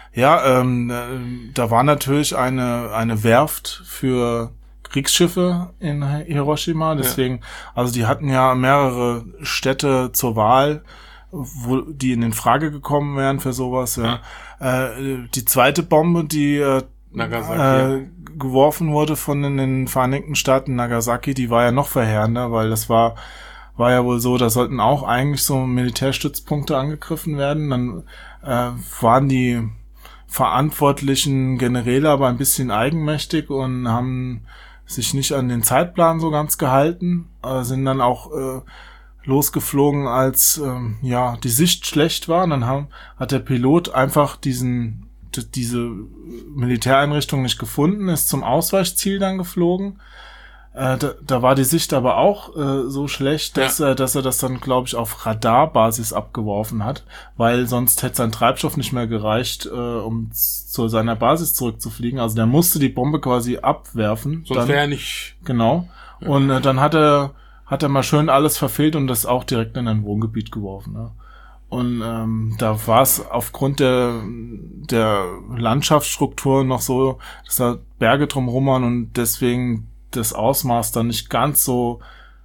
ja ähm, äh, da war natürlich eine eine Werft für Kriegsschiffe in Hiroshima, deswegen, ja. Also die hatten ja mehrere Städte zur Wahl, wo die in Frage gekommen wären für sowas, ja. ja. Äh, die zweite Bombe, die äh, Nagasaki, äh, geworfen wurde von den, den Vereinigten Staaten, Nagasaki, die war ja noch verheerender, weil das war war ja wohl so, da sollten auch eigentlich so Militärstützpunkte angegriffen werden. Dann äh, waren die verantwortlichen Generäle aber ein bisschen eigenmächtig und haben sich nicht an den Zeitplan so ganz gehalten, äh, sind dann auch äh, losgeflogen, als ähm, ja die Sicht schlecht war. Und dann haben, hat der Pilot einfach diesen d- diese Militäreinrichtung nicht gefunden, ist zum Ausweichziel dann geflogen. Äh, da, da war die Sicht aber auch äh, so schlecht, dass, ja. er, dass er das dann, glaube ich, auf Radarbasis abgeworfen hat, weil sonst hätte sein Treibstoff nicht mehr gereicht, äh, um zu seiner Basis zurückzufliegen. Also der musste die Bombe quasi abwerfen. Sonst wäre er nicht... Genau. Ja. Und äh, dann hat er hat er mal schön alles verfehlt und das auch direkt in ein Wohngebiet geworfen. Ne? Und ähm, da war es aufgrund der der Landschaftsstruktur noch so, dass da Berge drumherum waren und deswegen das Ausmaß dann nicht ganz so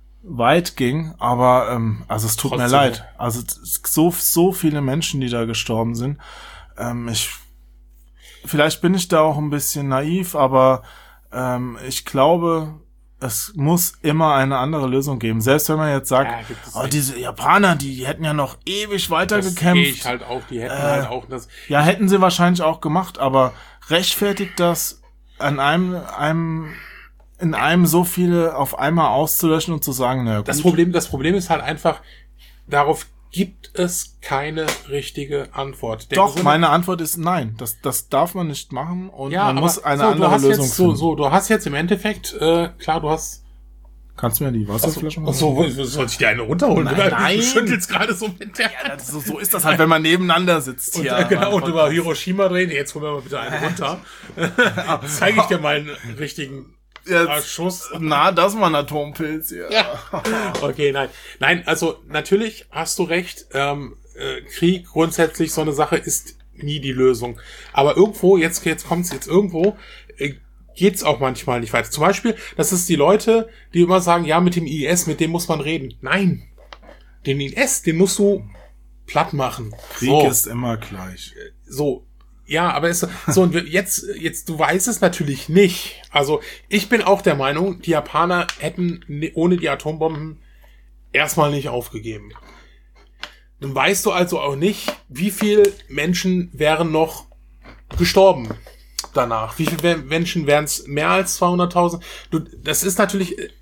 weit ging, aber ähm, also es tut Trotzdem. mir leid. Also so so viele Menschen, die da gestorben sind. Ähm, ich vielleicht bin ich da auch ein bisschen naiv, aber ähm, ich glaube, es muss immer eine andere Lösung geben. Selbst wenn man jetzt sagt, ja, oh, diese Japaner, die hätten ja noch ewig weiter das gekämpft. Sehe ich halt auch, die hätten äh, halt auch das. Ja, hätten sie wahrscheinlich auch gemacht, aber rechtfertigt das an einem einem in einem so viele auf einmal auszulöschen und zu sagen, na gut. Das Problem, das Problem ist halt einfach, darauf gibt es keine richtige Antwort. Der Doch, Gesunde, meine Antwort ist nein. Das, das darf man nicht machen und ja, man muss eine so, andere du hast Lösung jetzt, finden. So, so, du hast jetzt im Endeffekt, äh, klar, du hast... Kannst du mir die Wasserflasche machen? Achso, soll ich dir eine runterholen? Nein, nein. Du schüttelst gerade so mit der ja, das, so, so ist das halt, wenn man nebeneinander sitzt. Und, hier. äh, genau, und über Hiroshima reden. Jetzt holen wir mal bitte eine runter. Zeige ich dir mal einen richtigen... Jetzt, Schuss. Na, das war ein Atompilz, ja. ja. Okay, nein. Nein, also natürlich hast du recht, ähm, äh, Krieg grundsätzlich so eine Sache ist nie die Lösung. Aber irgendwo, jetzt, jetzt kommt's jetzt irgendwo, äh, geht's auch manchmal nicht weiter. Zum Beispiel, das ist die Leute, die immer sagen, ja, mit dem I S, mit dem muss man reden. Nein. Den I S, den musst du platt machen. Krieg so. ist immer gleich. So. Ja, aber es, so, und jetzt, jetzt, du weißt es natürlich nicht. Also, ich bin auch der Meinung, die Japaner hätten ohne die Atombomben erstmal nicht aufgegeben. Dann weißt du also auch nicht, wie viele Menschen wären noch gestorben danach. Wie viele Menschen wären es? Mehr als zweihunderttausend? Du, das ist natürlich, äh,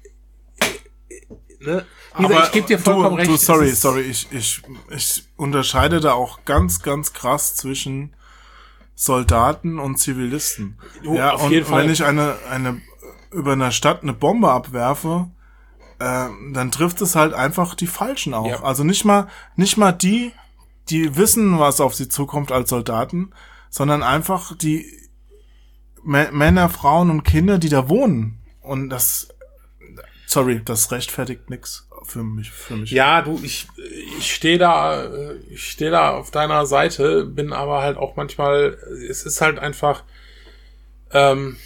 ne? Lisa, aber ich gebe dir vollkommen du, recht. Du, sorry, sorry, ich, ich, ich unterscheide da auch ganz, ganz krass zwischen Soldaten und Zivilisten. Du, ja, auf und jeden Fall. wenn ich eine, eine, über einer Stadt eine Bombe abwerfe, äh, dann trifft es halt einfach die Falschen auch. Ja. Also nicht mal, nicht mal die, die wissen, was auf sie zukommt als Soldaten, sondern einfach die M- Männer, Frauen und Kinder, die da wohnen. Und das, sorry, das rechtfertigt nix für mich, für mich. Ja, du, ich, ich stehe da, ich stehe da auf deiner Seite, bin aber halt auch manchmal, es ist halt einfach, ähm,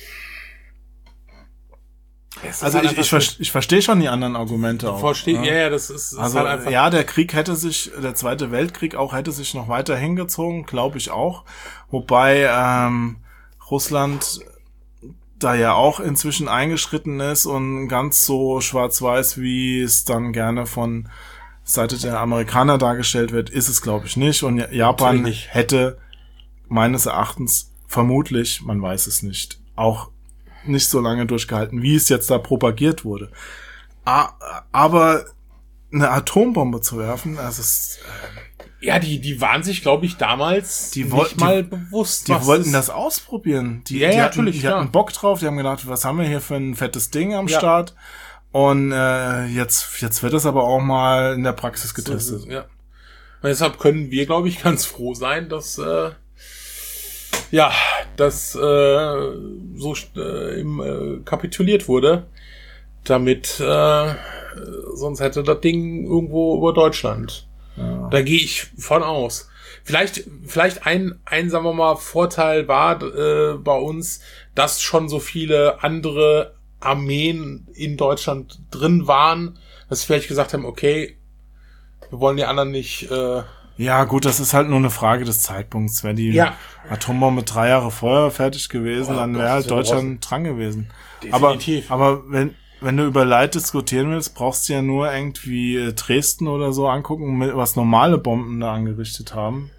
also ich, ich, ver- ich verstehe schon die anderen Argumente auch. Verstehe, ja. ja, ja, das ist, ist also, halt einfach. Ja, der Krieg hätte sich, der Zweite Weltkrieg auch hätte sich noch weiter hingezogen, glaube ich auch. Wobei ähm, Russland da ja auch inzwischen eingeschritten ist und ganz so schwarz-weiß, wie es dann gerne von Seite der Amerikaner dargestellt wird, ist es, glaube ich, nicht. Und Japan nicht. hätte meines Erachtens vermutlich, man weiß es nicht, auch nicht so lange durchgehalten, wie es jetzt da propagiert wurde. Aber eine Atombombe zu werfen, das ist... Äh, ja, die die waren sich, glaube ich, damals die nicht woll- mal die, bewusst. Die was wollten ist. das ausprobieren. Die, ja, die, ja, hatten, natürlich, die ja. hatten Bock drauf, die haben gedacht, was haben wir hier für ein fettes Ding am ja. Start? Und äh, jetzt jetzt wird das aber auch mal in der Praxis getestet. So, ja. Und deshalb können wir, glaube ich, ganz froh sein, dass äh, ja, dass äh, so äh, im, äh, kapituliert wurde, damit äh, sonst hätte das Ding irgendwo über Deutschland. Ja. Da gehe ich von aus. Vielleicht, vielleicht ein, ein, sagen wir mal, Vorteil war äh, bei uns, dass schon so viele andere Armeen in Deutschland drin waren, dass sie vielleicht gesagt haben, okay, wir wollen die anderen nicht... Äh, ja, gut, das ist halt nur eine Frage des Zeitpunkts. Wäre die ja. Atombombe drei Jahre vorher fertig gewesen, oh, dann wäre halt Deutschland dran gewesen. Definitiv. Aber, aber wenn, wenn du über Leid diskutieren willst, brauchst du ja nur irgendwie Dresden oder so angucken, was normale Bomben da angerichtet haben.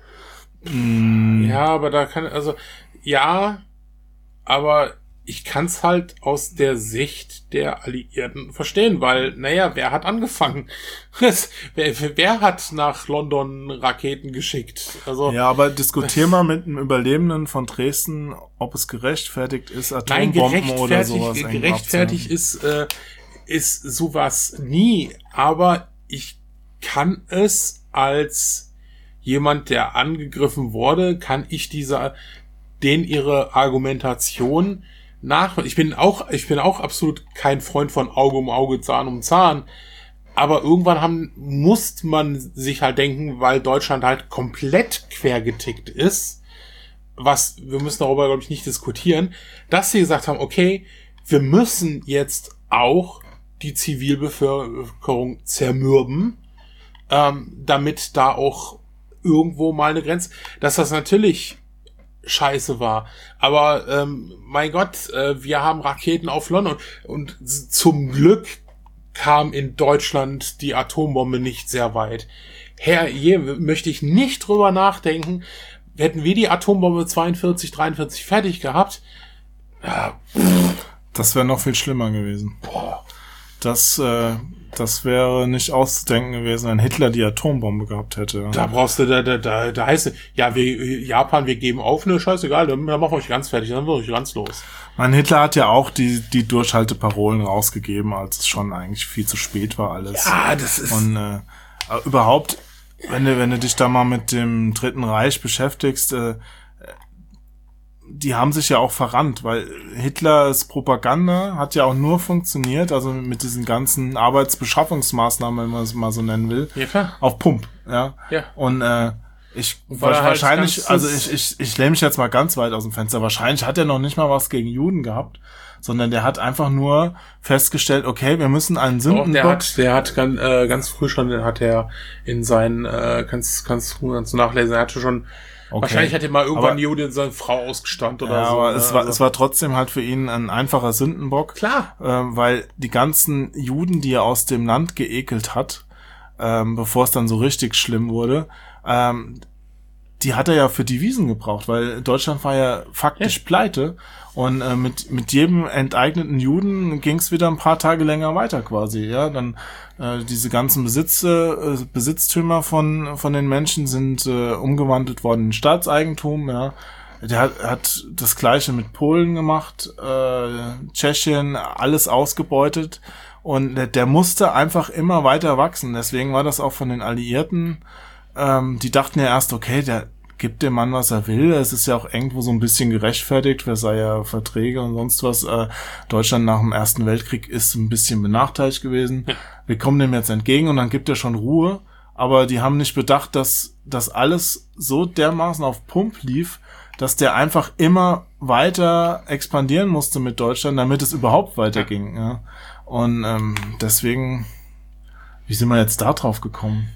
Mm. Ja, aber da kann, also, ja, aber ich kann's halt aus der Sicht der Alliierten verstehen, weil, naja, wer hat angefangen? wer, wer hat nach London Raketen geschickt? Also ja, aber diskutier mal mit einem Überlebenden von Dresden, ob es gerechtfertigt ist, Atombomben Nein, oder sowas. Gerechtfertigt ist, äh, ist sowas nie, aber ich kann es als jemand, der angegriffen wurde, kann ich dieser, den ihre Argumentation nach, ich bin auch, ich bin auch absolut kein Freund von Auge um Auge, Zahn um Zahn, aber irgendwann haben, muss man sich halt denken, weil Deutschland halt komplett quergetickt ist, was, wir müssen darüber, glaube ich, nicht diskutieren, dass sie gesagt haben, okay, wir müssen jetzt auch die Zivilbevölkerung zermürben, ähm, damit da auch irgendwo mal eine Grenze, dass das natürlich scheiße war. Aber ähm, mein Gott, äh, wir haben Raketen auf London und zum Glück kam in Deutschland die Atombombe nicht sehr weit. Herrje, möchte ich nicht drüber nachdenken, hätten wir die Atombombe zweiundvierzig, dreiundvierzig fertig gehabt, ja, das wäre noch viel schlimmer gewesen. Boah. Das, äh, das wäre nicht auszudenken gewesen, wenn Hitler die Atombombe gehabt hätte. Da brauchst du, da, da, da, da heißt es, ja, wir, Japan, wir geben auf, ne, scheißegal, dann, dann machen wir euch ganz fertig, dann wird euch ganz los. Mein Hitler hat ja auch die, die Durchhalteparolen rausgegeben, als es schon eigentlich viel zu spät war alles. Ja, das ist... Und, äh, überhaupt, wenn du, wenn du dich da mal mit dem Dritten Reich beschäftigst, äh, die haben sich ja auch verrannt, weil Hitlers Propaganda hat ja auch nur funktioniert, also mit diesen ganzen Arbeitsbeschaffungsmaßnahmen, wenn man es mal so nennen will, ja, klar. auf Pump, ja. ja. Und äh, ich Weil wahrscheinlich, halt also ich ich ich lehne mich jetzt mal ganz weit aus dem Fenster. Wahrscheinlich hat er noch nicht mal was gegen Juden gehabt, sondern der hat einfach nur festgestellt, okay, wir müssen einen Sündenbock. Der hat, der hat ganz, äh, ganz früh schon, hat er in seinen, äh, kannst kannst du kannst du nachlesen, er hatte schon Okay. Wahrscheinlich hat er mal irgendwann aber, Jude in seine Frau ausgestannt oder ja, so. Aber ne? es war, also. es war trotzdem halt für ihn ein einfacher Sündenbock. Klar. Ähm, weil die ganzen Juden, die er aus dem Land geekelt hat, ähm, bevor es dann so richtig schlimm wurde, ähm, die hat er ja für Devisen gebraucht, weil Deutschland war ja faktisch ja. pleite. Und äh, mit mit jedem enteigneten Juden ging es wieder ein paar Tage länger weiter quasi. Ja, dann äh, diese ganzen Besitze, äh, Besitztümer von von den Menschen sind äh, umgewandelt worden in Staatseigentum. Ja, der hat, hat das Gleiche mit Polen gemacht, äh, Tschechien, alles ausgebeutet. Und der, der musste einfach immer weiter wachsen. Deswegen war das auch von den Alliierten. Ähm, die dachten ja erst, okay, der gibt dem Mann, was er will. Es ist ja auch irgendwo so ein bisschen gerechtfertigt, wer sei ja Verträge und sonst was. Äh, Deutschland nach dem Ersten Weltkrieg ist ein bisschen benachteiligt gewesen. Ja. Wir kommen dem jetzt entgegen und dann gibt er schon Ruhe. Aber die haben nicht bedacht, dass das alles so dermaßen auf Pump lief, dass der einfach immer weiter expandieren musste mit Deutschland, damit es überhaupt weiterging. Ja. Ja. Und ähm, deswegen, wie sind wir jetzt da drauf gekommen?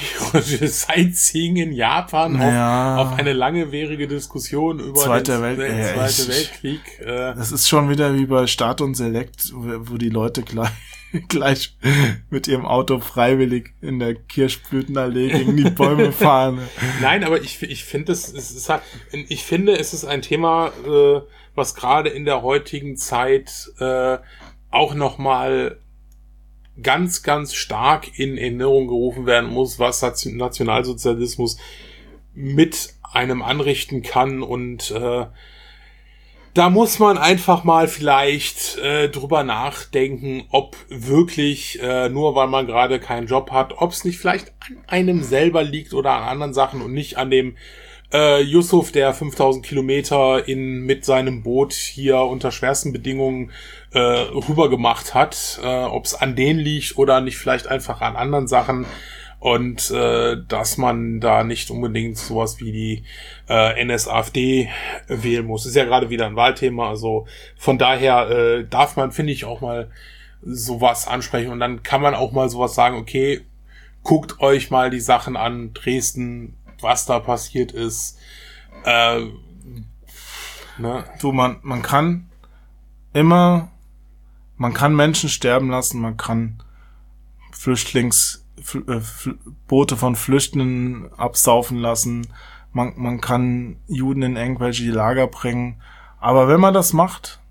Sightseeing in Japan ja. auf, auf eine langwierige Diskussion über Zweiter den, Welt, den ja, Zweiten ich, Weltkrieg. Äh. Das ist schon wieder wie bei Start und Select, wo, wo die Leute gleich, gleich mit ihrem Auto freiwillig in der Kirschblütenallee gegen die Bäume fahren. Nein, aber ich, ich finde es, es ist halt, ich finde, es ist ein Thema, äh, was gerade in der heutigen Zeit äh, auch nochmal ganz, ganz stark in Erinnerung gerufen werden muss, was Nationalsozialismus mit einem anrichten kann. Und äh, da muss man einfach mal vielleicht äh, drüber nachdenken, ob wirklich, äh, nur weil man gerade keinen Job hat, ob es nicht vielleicht an einem selber liegt oder an anderen Sachen und nicht an dem äh, Yusuf, der fünftausend Kilometer in mit seinem Boot hier unter schwersten Bedingungen äh, rüber gemacht hat, äh, ob es an denen liegt oder nicht vielleicht einfach an anderen Sachen, und äh, dass man da nicht unbedingt sowas wie die äh, N S A F D wählen muss. Ist ja gerade wieder ein Wahlthema, also von daher äh, darf man, finde ich, auch mal sowas ansprechen, und dann kann man auch mal sowas sagen, okay, guckt euch mal die Sachen an, Dresden, was da passiert ist. Äh, ne? Du, man, man kann immer, man kann Menschen sterben lassen, man kann Flüchtlings, Fl- äh, Fl- Boote von Flüchtenden absaufen lassen, man, man kann Juden in irgendwelche Lager bringen, aber wenn man das macht,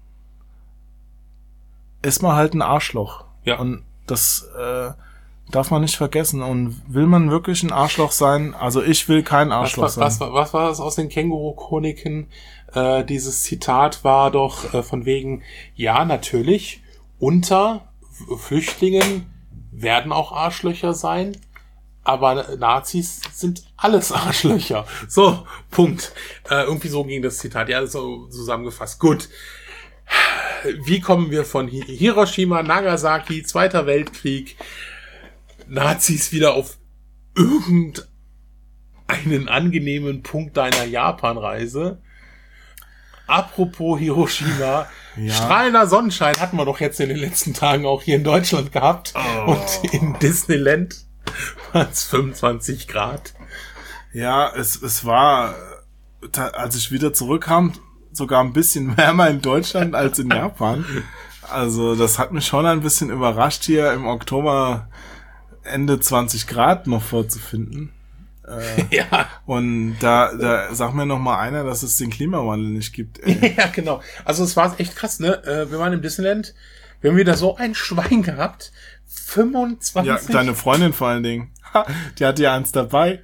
ist man halt ein Arschloch. Ja. Und das äh, darf man nicht vergessen. Und will man wirklich ein Arschloch sein? Also ich will kein Arschloch was, was, sein. Was, was war das aus den Känguru-Chroniken? Äh, dieses Zitat war doch äh, von wegen, ja, natürlich, unter Flüchtlingen werden auch Arschlöcher sein, aber Nazis sind alles Arschlöcher. So, Punkt. Äh, irgendwie so ging das Zitat. Ja, so zusammengefasst. Gut. Wie kommen wir von Hiroshima, Nagasaki, Zweiter Weltkrieg, Nazis wieder auf irgendeinen angenehmen Punkt deiner Japanreise? Apropos Hiroshima, ja. Strahlender Sonnenschein hatten wir doch jetzt in den letzten Tagen auch hier in Deutschland gehabt. Oh. Und in Disneyland waren es fünfundzwanzig Grad. Ja, es, es war, als ich wieder zurückkam, sogar ein bisschen wärmer in Deutschland als in Japan. Also das hat mich schon ein bisschen überrascht, hier im Oktober Ende zwanzig Grad noch vorzufinden. Äh, ja. Und da, da sag mir noch mal einer, dass es den Klimawandel nicht gibt. Ey. Ja, genau. Also es war echt krass, ne? Wir waren im Disneyland, wir haben wieder so ein Schwein gehabt. fünfundzwanzig. Ja, deine Freundin vor allen Dingen. Die hatte ja eins dabei.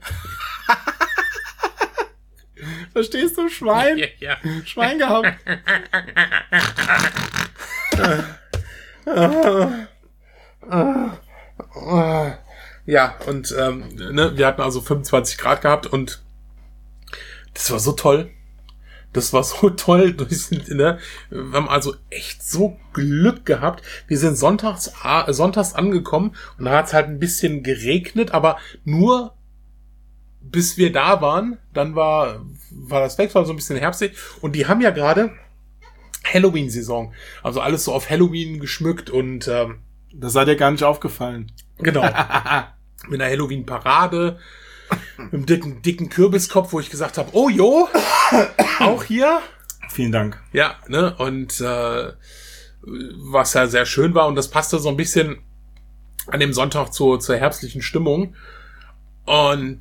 Verstehst du? Schwein? Ja, ja. Schwein gehabt. Ja, und ähm, ne, wir hatten also fünfundzwanzig Grad gehabt und das war so toll. Das war so toll. Ne? Wir haben also echt so Glück gehabt. Wir sind sonntags, äh, sonntags angekommen und da hat es halt ein bisschen geregnet, aber nur bis wir da waren. Dann war war das weg, war so ein bisschen herbstig. Und die haben ja gerade Halloween-Saison. Also alles so auf Halloween geschmückt und ähm, das sei dir gar nicht aufgefallen. Genau. Mit einer Halloween-Parade, mit einem dicken, dicken Kürbiskopf, wo ich gesagt habe, oh jo, auch hier. Vielen Dank. Ja, ne, und äh, was ja sehr schön war, und das passte so ein bisschen an dem Sonntag zur, zur herbstlichen Stimmung. Und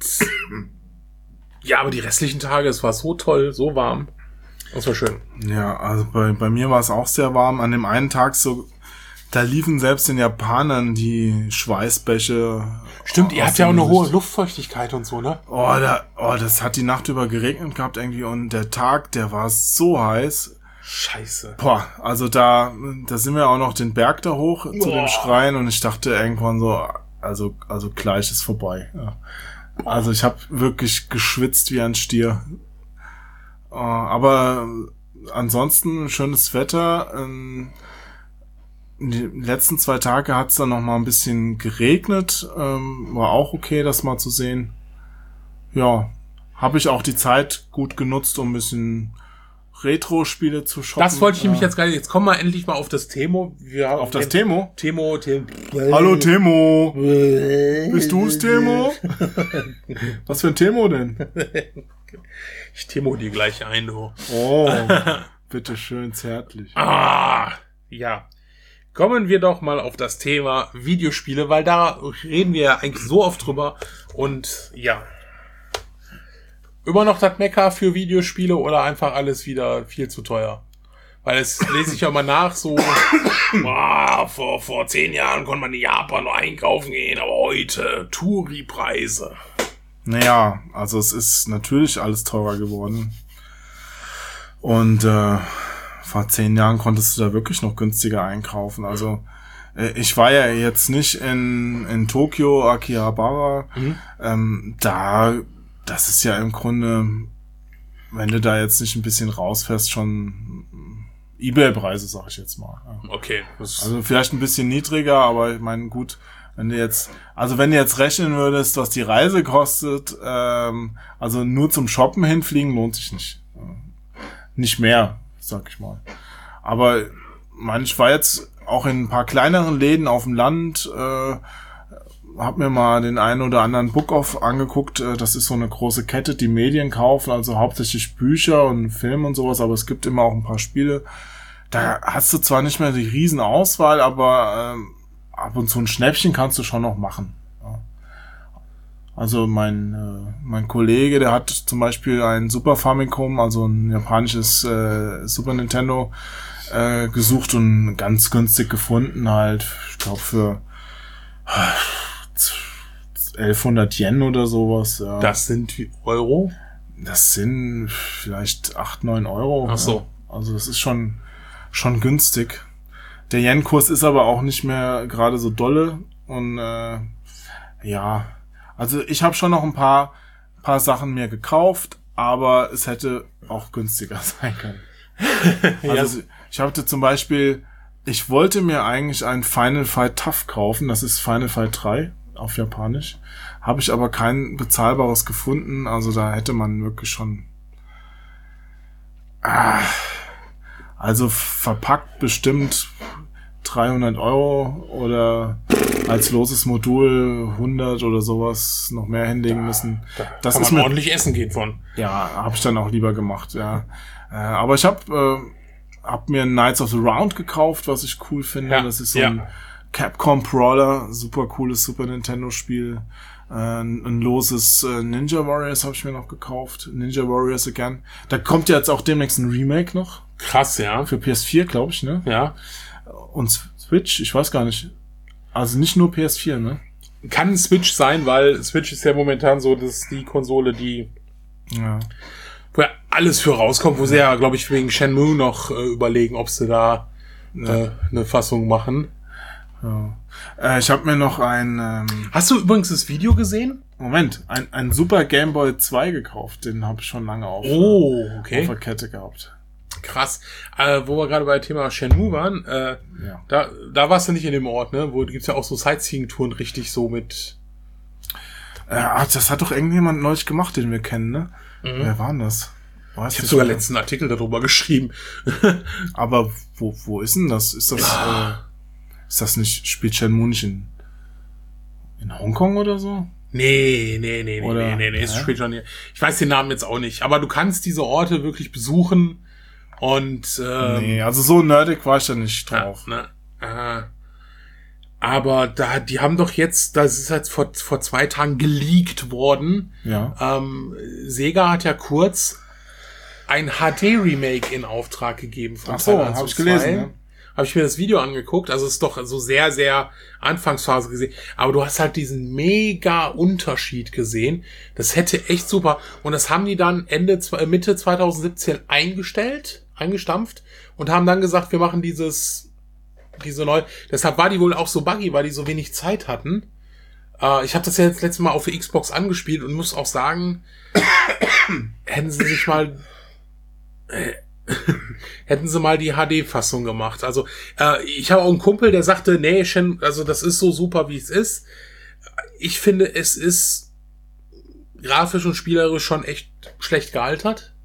ja, aber die restlichen Tage, es war so toll, so warm. Das war schön. Ja, also bei, bei mir war es auch sehr warm. An dem einen Tag so, da liefen selbst den Japanern die Schweißbäche. Stimmt, ihr habt ja auch eine hohe Luftfeuchtigkeit und so, ne? Oh, da, oh, das hat die Nacht über geregnet gehabt irgendwie, und der Tag, der war so heiß. Scheiße. Boah, also da, da sind wir auch noch den Berg da hoch zu Boah. dem Schrein, und ich dachte irgendwann so, also, also gleich ist vorbei. Ja. Also ich habe wirklich geschwitzt wie ein Stier. Uh, aber ansonsten schönes Wetter. Ähm, die letzten zwei Tage hat es dann noch mal ein bisschen geregnet. Ähm, war auch okay, das mal zu sehen. Ja, habe ich auch die Zeit gut genutzt, um ein bisschen Retro-Spiele zu shoppen. Das wollte ich nämlich jetzt gar nicht. Jetzt kommen wir endlich mal auf das Temo. Wir auf das Temo? Temo, Temo. Hallo Temo. Bist du's, Temo? Was für ein Temo denn? Ich Temo dir gleich ein, du. Oh, bitte schön zärtlich. Ah, ja. Kommen wir doch mal auf das Thema Videospiele, weil da reden wir ja eigentlich so oft drüber. Und ja. Immer noch das Mecker für Videospiele oder einfach alles wieder viel zu teuer? Weil das lese ich ja mal nach, so, wow, vor, vor zehn Jahren konnte man in Japan nur einkaufen gehen, aber heute Touri-Preise. Naja, also es ist natürlich alles teurer geworden. Und äh, vor zehn Jahren konntest du da wirklich noch günstiger einkaufen. Also äh, ich war ja jetzt nicht in, in Tokio, Akihabara. Mhm. Ähm, da, das ist ja im Grunde, wenn du da jetzt nicht ein bisschen rausfährst, schon eBay-Preise, sag ich jetzt mal. Okay. Also vielleicht ein bisschen niedriger, aber ich meine, gut, wenn du jetzt, also wenn du jetzt rechnen würdest, was die Reise kostet, ähm, also nur zum Shoppen hinfliegen, lohnt sich nicht. Nicht mehr, sag ich mal. Aber man, ich war jetzt auch in ein paar kleineren Läden auf dem Land, äh, hab mir mal den einen oder anderen Book-Off angeguckt. Äh, das ist so eine große Kette, die Medien kaufen, also hauptsächlich Bücher und Filme und sowas, aber es gibt immer auch ein paar Spiele. Da hast du zwar nicht mehr die riesen Auswahl, aber ähm, ab und zu ein Schnäppchen kannst du schon noch machen. Ja. Also mein äh, mein Kollege, der hat zum Beispiel ein Super Famicom, also ein japanisches äh, Super Nintendo, äh, gesucht und ganz günstig gefunden halt. Ich glaube für elfhundert Yen oder sowas. Ja. Das sind wie Euro? Das sind vielleicht acht, neun Euro. Ach so. Ja. Also das ist schon schon günstig. Der Yen-Kurs ist aber auch nicht mehr gerade so dolle und äh, ja, also ich habe schon noch ein paar paar Sachen mir gekauft, aber es hätte auch günstiger sein können. Also ja. Ich hatte zum Beispiel, ich wollte mir eigentlich ein Final Fight Tough kaufen, das ist Final Fight drei auf Japanisch, habe ich aber kein bezahlbares gefunden, also da hätte man wirklich schon ah, also verpackt bestimmt dreihundert Euro oder als loses Modul hundert oder sowas noch mehr hinlegen da, müssen. Da das kann ist man mir, ordentlich essen gehen von. Ja, habe ich dann auch lieber gemacht, ja. Äh, aber ich habe äh, hab mir Knights of the Round gekauft, was ich cool finde. Ja, das ist so ja. ein Capcom Brawler, super cooles Super Nintendo Spiel. Äh, ein, ein loses äh, Ninja Warriors habe ich mir noch gekauft. Ninja Warriors Again. Da kommt ja jetzt auch demnächst ein Remake noch. Krass, ja. Für P S vier, glaube ich, ne? Ja. Und Switch, ich weiß gar nicht. Also nicht nur P S vier, ne? Kann Switch sein, weil Switch ist ja momentan so, dass die Konsole, die ja. wo ja alles für rauskommt, wo sie ja, glaube ich, wegen Shenmue noch äh, überlegen, ob sie da ja. äh, eine Fassung machen. Ja. Äh, ich habe mir noch ein... Ähm, Hast du übrigens das Video gesehen? Moment, ein, ein Super Game Boy zwei gekauft. Den habe ich schon lange auf, oh, okay. auf der Kette gehabt. Krass. Äh, wo wir gerade bei Thema Shenmue waren, äh, ja. da, da warst du nicht in dem Ort, ne? Wo gibt's ja auch so Sightseeing-Touren richtig so mit... Äh, das hat doch irgendjemand neulich gemacht, den wir kennen, ne? Mhm. Wer war denn das? Weiß ich habe sogar letzten Artikel darüber geschrieben. Aber wo wo ist denn das? Ist das ja. äh, ist das nicht, spielt Shenmue nicht in in Hongkong oder so? Nee, nee, nee, oder, nee, nee, nee, es spielt schon hier. Ich weiß den Namen jetzt auch nicht, aber du kannst diese Orte wirklich besuchen und ähm, nee, also so nerdig war ich da nicht drauf. Ja, ne? äh, aber da, die haben doch jetzt, das ist jetzt vor, vor zwei Tagen geleakt worden. Ja. Ähm, Sega hat ja kurz ein H D-Remake in Auftrag gegeben von Ach so, habe ich gelesen. Ja. Habe ich mir das Video angeguckt, also es ist doch so sehr, sehr Anfangsphase gesehen. Aber du hast halt diesen mega Unterschied gesehen. Das hätte echt super. Und das haben die dann Ende, Mitte zwanzig siebzehn eingestellt, eingestampft und haben dann gesagt, wir machen dieses, diese neue. Deshalb war die wohl auch so buggy, weil die so wenig Zeit hatten. Äh, ich habe das ja jetzt letztes Mal auf der Xbox angespielt und muss auch sagen, hätten sie sich mal... Äh, hätten sie mal die H D-Fassung gemacht. Also äh, ich habe auch einen Kumpel, der sagte, nee, Shen, also das ist so super, wie es ist. Ich finde, es ist grafisch und spielerisch schon echt schlecht gealtert.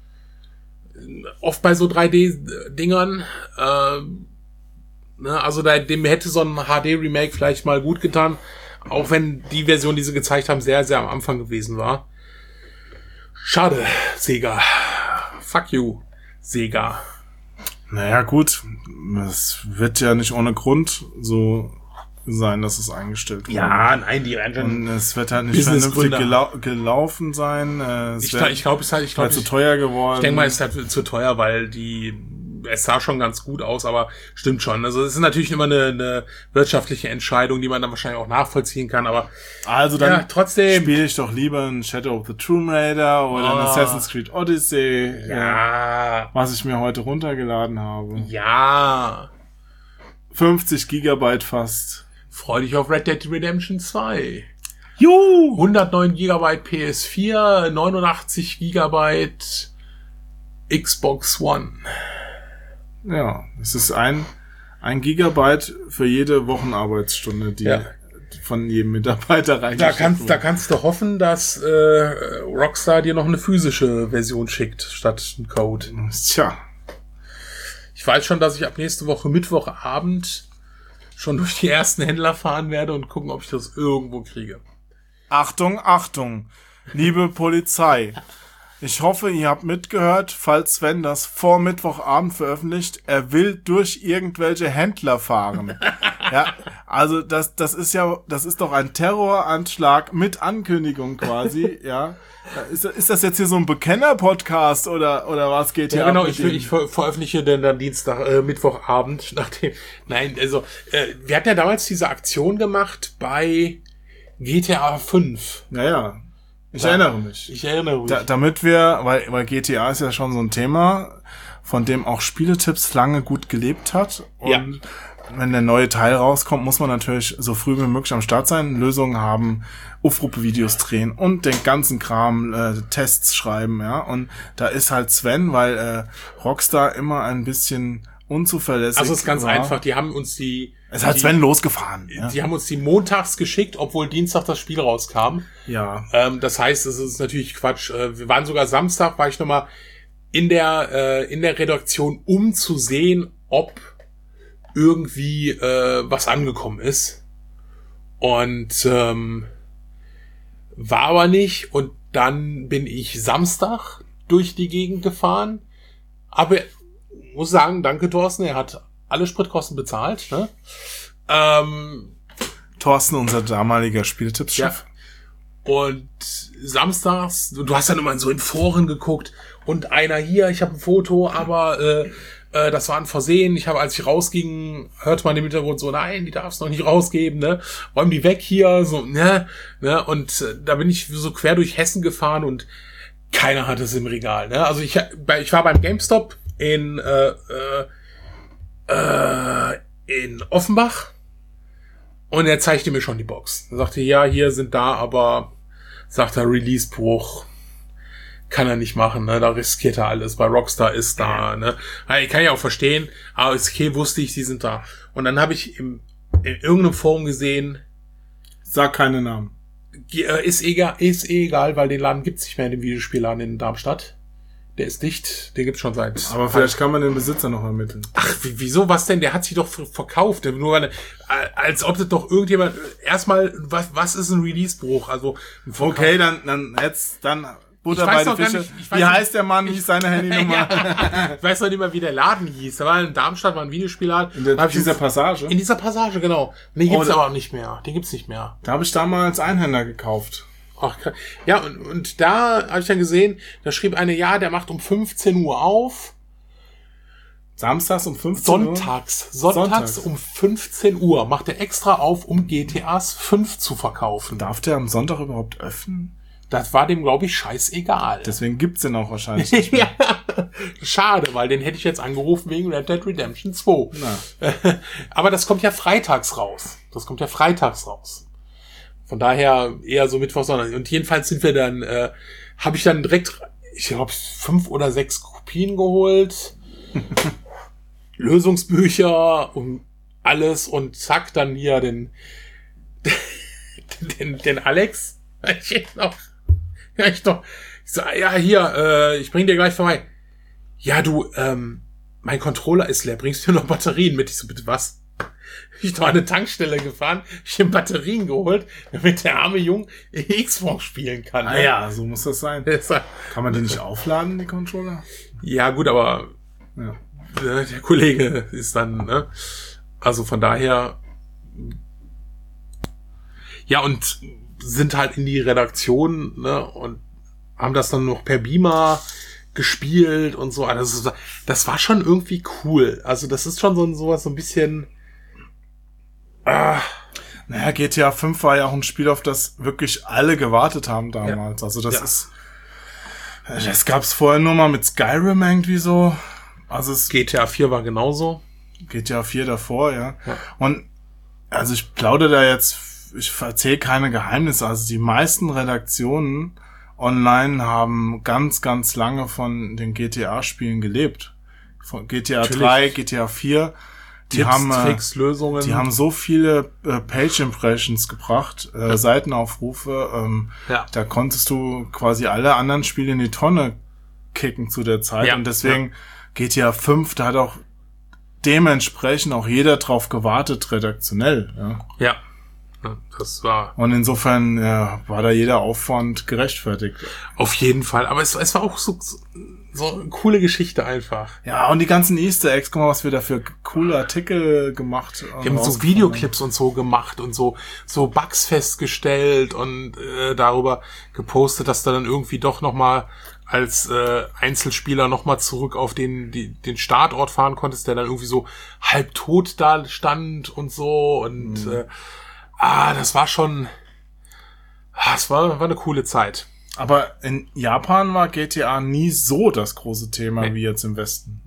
Oft bei so drei D-Dingern. Äh, ne, also da, dem hätte so ein H D-Remake vielleicht mal gut getan, auch wenn die Version, die sie gezeigt haben, sehr, sehr am Anfang gewesen war. Schade, Sega. Fuck you. Sega. Naja, gut. Es wird ja nicht ohne Grund so sein, dass es eingestellt wurde. Ja, nein, die Und es wird halt nicht vernünftig gelau- gelaufen sein. Es ich ich glaube, es ist halt, ich glaube, zu teuer geworden. Ich denke mal, es ist halt zu teuer, weil die es sah schon ganz gut aus, aber stimmt schon. Also es ist natürlich immer eine, eine wirtschaftliche Entscheidung, die man dann wahrscheinlich auch nachvollziehen kann, aber also dann ja, trotzdem spiele ich doch lieber ein Shadow of the Tomb Raider oder oh. ein Assassin's Creed Odyssey, ja. was ich mir heute runtergeladen habe. Ja. fünfzig Gigabyte fast. Freu dich auf Red Dead Redemption zwei. Juhu! hundertneun Gigabyte P S vier, neunundachtzig Gigabyte Xbox One. Ja, es ist ein, ein Gigabyte für jede Wochenarbeitsstunde, die ja. von jedem Mitarbeiter reingesteckt Da kannst, da kannst du hoffen, dass äh, Rockstar dir noch eine physische Version schickt, statt einen Code. Tja. Ich weiß schon, dass ich ab nächste Woche Mittwochabend schon durch die ersten Händler fahren werde und gucken, ob ich das irgendwo kriege. Achtung, Achtung, liebe Polizei. Ich hoffe, ihr habt mitgehört, falls Sven das vor Mittwochabend veröffentlicht, er will durch irgendwelche Händler fahren. Ja, also das, das ist ja, das ist doch ein Terroranschlag mit Ankündigung quasi, ja. Ist, ist das jetzt hier so ein Bekenner-Podcast oder, oder was geht hier ja, genau, ab? ich, ich ver veröffentliche denn dann Dienstag, äh, Mittwochabend, nachdem, nein, also, äh, wir hatten ja damals diese Aktion gemacht bei G T A fünf. Naja. Ich da, erinnere mich. Ich erinnere mich. Da, damit wir, weil, weil G T A ist ja schon so ein Thema, von dem auch Spieletipps lange gut gelebt hat. Und ja. wenn der neue Teil rauskommt, muss man natürlich so früh wie möglich am Start sein, Lösungen haben, Aufrufe-Videos drehen und den ganzen Kram, äh, Tests schreiben, ja. Und da ist halt Sven, weil äh, Rockstar immer ein bisschen unzuverlässig Also es ist ganz war. einfach, die haben uns die... Es hat die, Sven losgefahren. Ja. Die haben uns die montags geschickt, obwohl Dienstag das Spiel rauskam. Ja. Ähm, das heißt, es ist natürlich Quatsch. Äh, wir waren sogar Samstag, war ich nochmal in der äh, in der Redaktion, um zu sehen, ob irgendwie äh, was angekommen ist. Und ähm, war aber nicht. Und dann bin ich Samstag durch die Gegend gefahren. Aber muss sagen, danke Thorsten, er hat alle Spritkosten bezahlt. Ne? Ähm, Thorsten, unser damaliger Spieltippschef. Ja. Und samstags, du hast ja immer so in Foren geguckt und einer hier, ich habe ein Foto, aber äh, äh, das war ein Versehen. Ich habe, als ich rausging, hörte man im Hintergrund so, nein, die darfst du noch nicht rausgeben, ne? Räum die weg hier, so, ne? ne? Und äh, da bin ich so quer durch Hessen gefahren und keiner hat es im Regal, ne? Also ich, ich war beim GameStop in äh, äh, äh, in Offenbach und er zeigte mir schon die Box. Er sagte, ja, hier sind da, aber sagt er, Release-Bruch kann er nicht machen, ne? Da riskiert er alles, weil Rockstar ist da, ne? Ich kann ja auch verstehen, aber ist okay, wusste ich, die sind da. Und dann habe ich im, in irgendeinem Forum gesehen, sag keine Namen. Ist egal, ist eh egal, weil den Laden gibt's nicht mehr in dem Videospielladen in Darmstadt. Der ist dicht, den gibt's schon seit... Aber vielleicht kann man den Besitzer noch ermitteln. Ach, wieso, was denn? Der hat sich doch verkauft. Nur weil, als ob das doch irgendjemand... Erstmal, was, was ist ein Release-Bruch? Also, okay, dann, dann, jetzt, dann... Butter bei die Fische. Nicht, wie heißt der Mann? Wie ist seine Handynummer? Ja, ich weiß noch nicht mal, wie der Laden hieß. Da war in Darmstadt, war ein Videospielladen. In der, dieser Passage? In dieser Passage, genau. Den gibt's oh, aber auch nicht mehr. Den gibt's nicht mehr. Da habe ich damals Einhänder gekauft. Ach, ja, und, und da habe ich dann gesehen, da schrieb eine, ja, der macht um fünfzehn Uhr auf. Samstags um fünfzehn Uhr? Sonntags. Sonntags, Sonntags um fünfzehn Uhr macht er extra auf, um G T As fünf zu verkaufen. Darf der am Sonntag überhaupt öffnen? Das war dem, glaube ich, scheißegal. Deswegen gibt's den auch wahrscheinlich nicht mehr. Ja, schade, weil den hätte ich jetzt angerufen wegen Red Dead Redemption zwei. Na. Aber das kommt ja freitags raus. Das kommt ja freitags raus. Von daher eher so Mittwoch, sondern und jedenfalls sind wir dann, äh, habe ich dann direkt, ich glaube, fünf oder sechs Kopien geholt, Lösungsbücher und alles und zack, dann hier den, den, den Alex. Ich noch, ja, ich noch, ich so, ja, hier, äh, ich bring dir gleich vorbei. Ja, du, ähm, mein Controller ist leer, bringst du noch Batterien mit? Ich so, bitte was? Ich bin an eine Tankstelle gefahren, ich habe Batterien geholt, damit der arme Jung Xbox spielen kann. Ah ne? ja, so muss das sein. Kann man die nicht aufladen, die Controller? Ja, gut, aber ja. äh, der Kollege ist dann, ne? Also von daher, ja, und sind halt in die Redaktion, ne, und haben das dann noch per Beamer gespielt und so. Also das, das war schon irgendwie cool. Also das ist schon so sowas so ein bisschen. Ah. Naja, G T A fünf war ja auch ein Spiel, auf das wirklich alle gewartet haben damals. Ja. Also das ja. ist. Das gab's vorher nur mal mit Skyrim irgendwie so. Also es G T A vier war genauso. G T A vier davor, ja. ja. Und also ich plaudere da jetzt, ich erzähle keine Geheimnisse. Also die meisten Redaktionen online haben ganz, ganz lange von den G T A-Spielen gelebt. Von G T A Natürlich. drei, G T A vier. Die Tipps, haben, Tricks, Lösungen. Die haben so viele äh, Page-Impressions gebracht, äh, ja. Seitenaufrufe. Ähm, ja. Da konntest du quasi alle anderen Spiele in die Tonne kicken zu der Zeit. Ja. Und deswegen ja. G T A fünf, da hat auch dementsprechend auch jeder drauf gewartet, redaktionell. Ja. ja. Das war. Und insofern ja, war da jeder Aufwand gerechtfertigt. Auf jeden Fall. Aber es, es war auch so, so eine coole Geschichte einfach. Ja, und die ganzen Easter Eggs, guck mal, was wir da für coole Artikel gemacht haben. Wir haben so Videoclips und so gemacht und so, so Bugs festgestellt und äh, darüber gepostet, dass du dann irgendwie doch nochmal als äh, Einzelspieler nochmal zurück auf den die, den Startort fahren konntest, der dann irgendwie so halb tot da stand und so und mhm. äh, Ah, das war schon, das war, war eine coole Zeit. Aber in Japan war G T A nie so das große Thema nee. wie jetzt im Westen.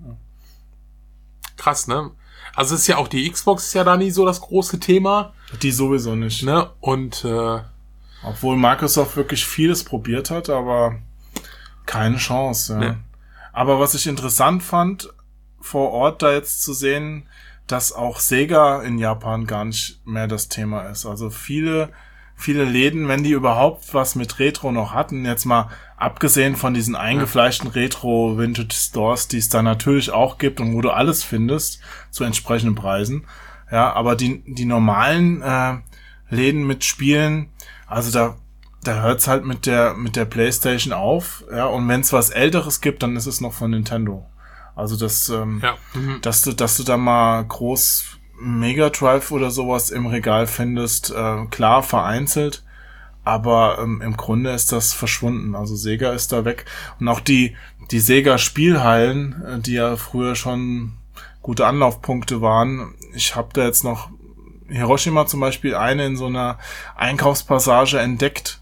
Krass, ne? Also ist ja auch die Xbox ist ja da nie so das große Thema. Die sowieso nicht. Ne? Und äh, obwohl Microsoft wirklich vieles probiert hat, aber keine Chance. Ja. Nee. Aber was ich interessant fand, vor Ort da jetzt zu sehen, dass auch Sega in Japan gar nicht mehr das Thema ist. Also viele, viele Läden, wenn die überhaupt was mit Retro noch hatten, jetzt mal abgesehen von diesen eingefleischten Retro-Vintage-Stores, die es da natürlich auch gibt und wo du alles findest, zu entsprechenden Preisen. Ja, aber die, die normalen äh, Läden mit Spielen, also da, da hört's halt mit der, mit der PlayStation auf. Ja, und wenn es was Älteres gibt, dann ist es noch von Nintendo. Also das, ähm, ja. mhm. dass du, dass du da mal groß Mega Drive oder sowas im Regal findest, äh, klar vereinzelt, aber ähm, im Grunde ist das verschwunden. Also Sega ist da weg und auch die die Sega Spielhallen, äh, die ja früher schon gute Anlaufpunkte waren. Ich habe da jetzt noch Hiroshima zum Beispiel eine in so einer Einkaufspassage entdeckt.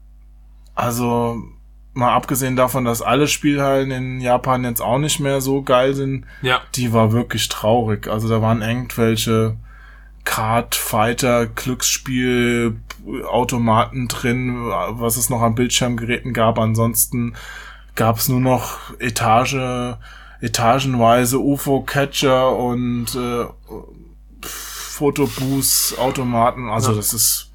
Also mal abgesehen davon, dass alle Spielhallen in Japan jetzt auch nicht mehr so geil sind, ja. die war wirklich traurig. Also da waren irgendwelche Kart, Fighter, Glücksspiel, Automaten drin, was es noch an Bildschirmgeräten gab. Ansonsten gab es nur noch Etage, etagenweise U F O-Catcher und äh, Fotobooths, Automaten. Also ja. das ist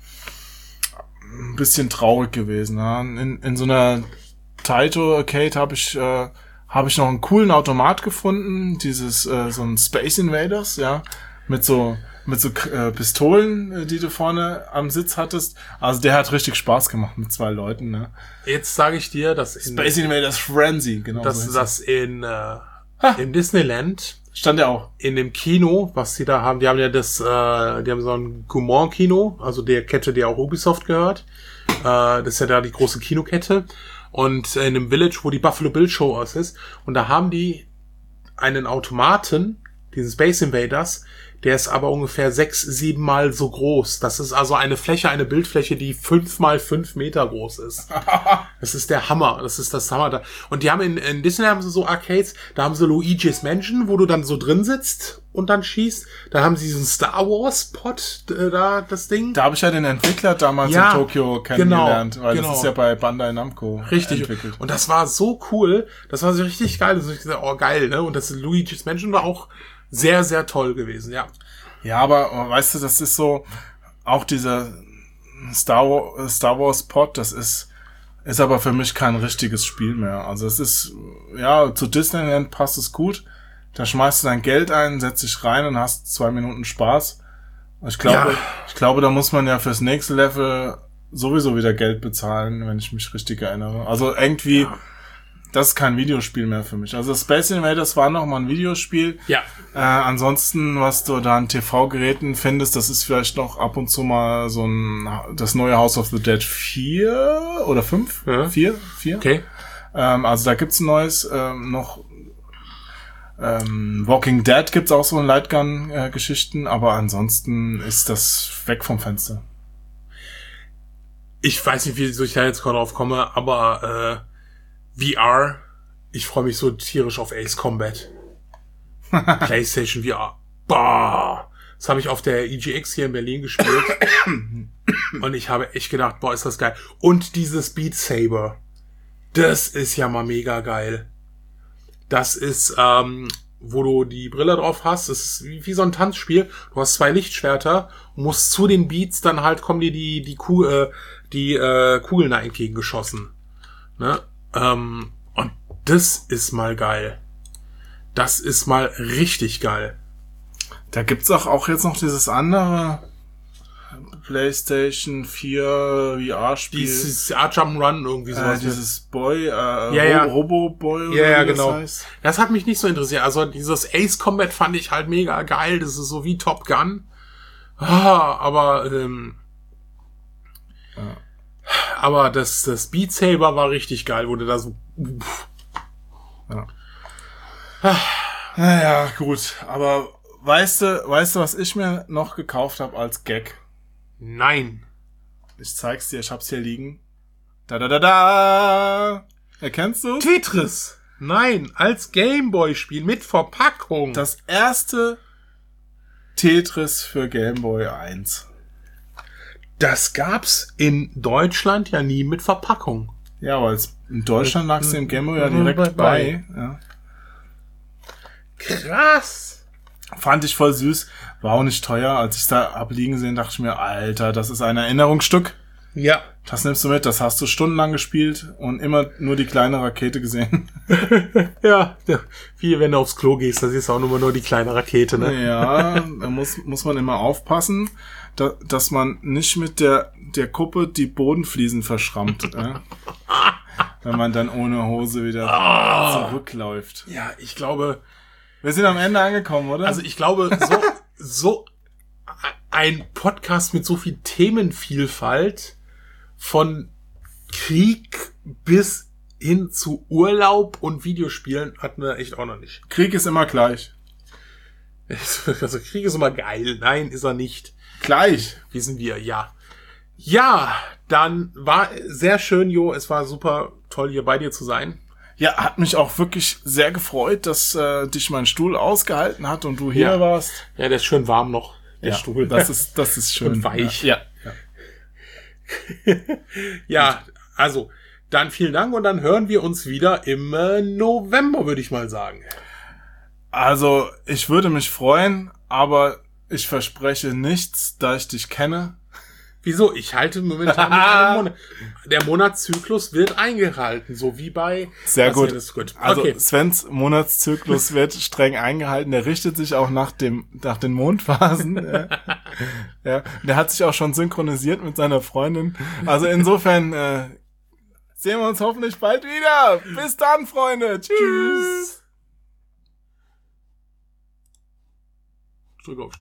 ein bisschen traurig gewesen. Ja. In, in so einer Taito Arcade habe ich äh, habe ich noch einen coolen Automat gefunden, dieses äh, so ein Space Invaders, ja, mit so mit so äh, Pistolen, äh, die du vorne am Sitz hattest. Also der hat richtig Spaß gemacht mit zwei Leuten, ne? Jetzt sage ich dir, dass in Space Invaders Frenzy, genau. Dass so das in äh, im Disneyland stand ja auch in dem Kino, was sie da haben. Die haben ja das, äh, die haben so ein Gaumont-Kino, also der Kette, die auch Ubisoft gehört. Äh, das ist ja da die große Kinokette. Und in dem Village, wo die Buffalo Bill Show aus ist. Und da haben die einen Automaten, diesen Space Invaders, der ist aber ungefähr sechs, sieben Mal so groß. Das ist also eine Fläche, eine Bildfläche, die fünf mal fünf Meter groß ist. Das ist der Hammer. Das ist das Hammer da. Und die haben in, in Disney haben sie so Arcades, da haben sie Luigi's Mansion, wo du dann so drin sitzt und dann schießt. Dann haben sie diesen Star Wars Pod, äh, da, das Ding. Da habe ich ja den Entwickler damals ja, in Tokio kennengelernt, genau, weil genau. das ist ja bei Bandai Namco richtig entwickelt. Und das war so cool. Das war so richtig geil. Das ist gesagt, oh geil, ne? Und das Luigi's Mansion war auch sehr, sehr toll gewesen, ja. Ja, aber weißt du, das ist so, auch dieser Star Wars, Star Wars Pod, das ist, ist aber für mich kein richtiges Spiel mehr. Also es ist, ja, zu Disneyland passt es gut. Da schmeißt du dein Geld ein, setzt dich rein und hast zwei Minuten Spaß. Ich glaube, ja. ich glaube, da muss man ja fürs nächste Level sowieso wieder Geld bezahlen, wenn ich mich richtig erinnere. Also irgendwie, ja. Das ist kein Videospiel mehr für mich. Also Space Invaders war noch mal ein Videospiel. Ja. Äh, ansonsten, was du da an T V-Geräten findest, das ist vielleicht noch ab und zu mal so ein, das neue House of the Dead vier oder fünf? Ja. vier? vier? Okay. Ähm, also da gibt's ein neues, ähm, noch ähm, Walking Dead gibt's auch so in Lightgun-Geschichten, aber ansonsten ist das weg vom Fenster. Ich weiß nicht, wie ich da jetzt gerade drauf komme, aber äh, V R, ich freue mich so tierisch auf Ace Combat. PlayStation V R. Boah! Das habe ich auf der E G X hier in Berlin gespielt. Und ich habe echt gedacht, boah, ist das geil. Und dieses Beat Saber. Das ist ja mal mega geil. Das ist, ähm, wo du die Brille drauf hast. Das ist wie, wie so ein Tanzspiel. Du hast zwei Lichtschwerter und musst zu den Beats dann halt, kommen dir die, die, Kuh, äh, die äh, Kugeln da entgegengeschossen. Ne? Ähm, und das ist mal geil. Das ist mal richtig geil. Da gibt's auch, auch jetzt noch dieses andere PlayStation vier V R-Spiel. Dieses Art Jump'n'Run irgendwie sowas. Äh, dieses Boy, äh, ja, ja. Robo-Boy oder ja, ja, wie genau. das heißt. Das hat mich nicht so interessiert. Also dieses Ace Combat fand ich halt mega geil. Das ist so wie Top Gun. Ah, aber ähm, ja. aber das, das Beat Saber war richtig geil, wo du da so pff. Ja. Naja, gut. Aber weißt du, weißt du, was ich mir noch gekauft habe als Gag? Nein. Ich zeig's dir, ich hab's hier liegen. Da da da da. Erkennst du? Tetris. Nein, als Gameboy-Spiel mit Verpackung. Das erste Tetris für Gameboy eins. Das gab's in Deutschland ja nie mit Verpackung. Ja, weil es in Deutschland lag's dem Gameboy ja direkt bei. Ja. Krass. Fand ich voll süß. War auch nicht teuer. Als ich da hab liegen sehen, dachte ich mir, Alter, das ist ein Erinnerungsstück. Ja. Das nimmst du mit, das hast du stundenlang gespielt und immer nur die kleine Rakete gesehen. Ja, wie wenn du aufs Klo gehst, da siehst du auch nur, nur die kleine Rakete, ne? Ja, da muss, muss man immer aufpassen, da, dass man nicht mit der, der Kuppe die Bodenfliesen verschrammt. äh? Wenn man dann ohne Hose wieder oh. zurückläuft. Ja, ich glaube... Wir sind am Ende angekommen, oder? Also ich glaube, so, so ein Podcast mit so viel Themenvielfalt von Krieg bis hin zu Urlaub und Videospielen hatten wir echt auch noch nicht. Krieg ist immer gleich. Also Krieg ist immer geil. Nein, ist er nicht. Gleich. Wissen wir, ja. Ja, dann war sehr schön, Jo. Es war super toll, hier bei dir zu sein. Ja, hat mich auch wirklich sehr gefreut, dass äh, dich mein Stuhl ausgehalten hat und du hier ja. warst. Ja, der ist schön warm noch, der ja, Stuhl. Das ist, das ist schön. Und weich. Ja. Ja, ja, also, dann vielen Dank und dann hören wir uns wieder im äh, November, würde ich mal sagen. Also, ich würde mich freuen, aber ich verspreche nichts, da ich dich kenne. Wieso? Ich halte momentan mit einem Monat. Der Monatszyklus wird eingehalten, so wie bei... Sehr gut. Das gut. Also okay. Svens Monatszyklus wird streng eingehalten. Der richtet sich auch nach dem nach den Mondphasen. ja. ja. Der hat sich auch schon synchronisiert mit seiner Freundin. Also insofern äh, sehen wir uns hoffentlich bald wieder. Bis dann, Freunde. Tschüss. Drück auf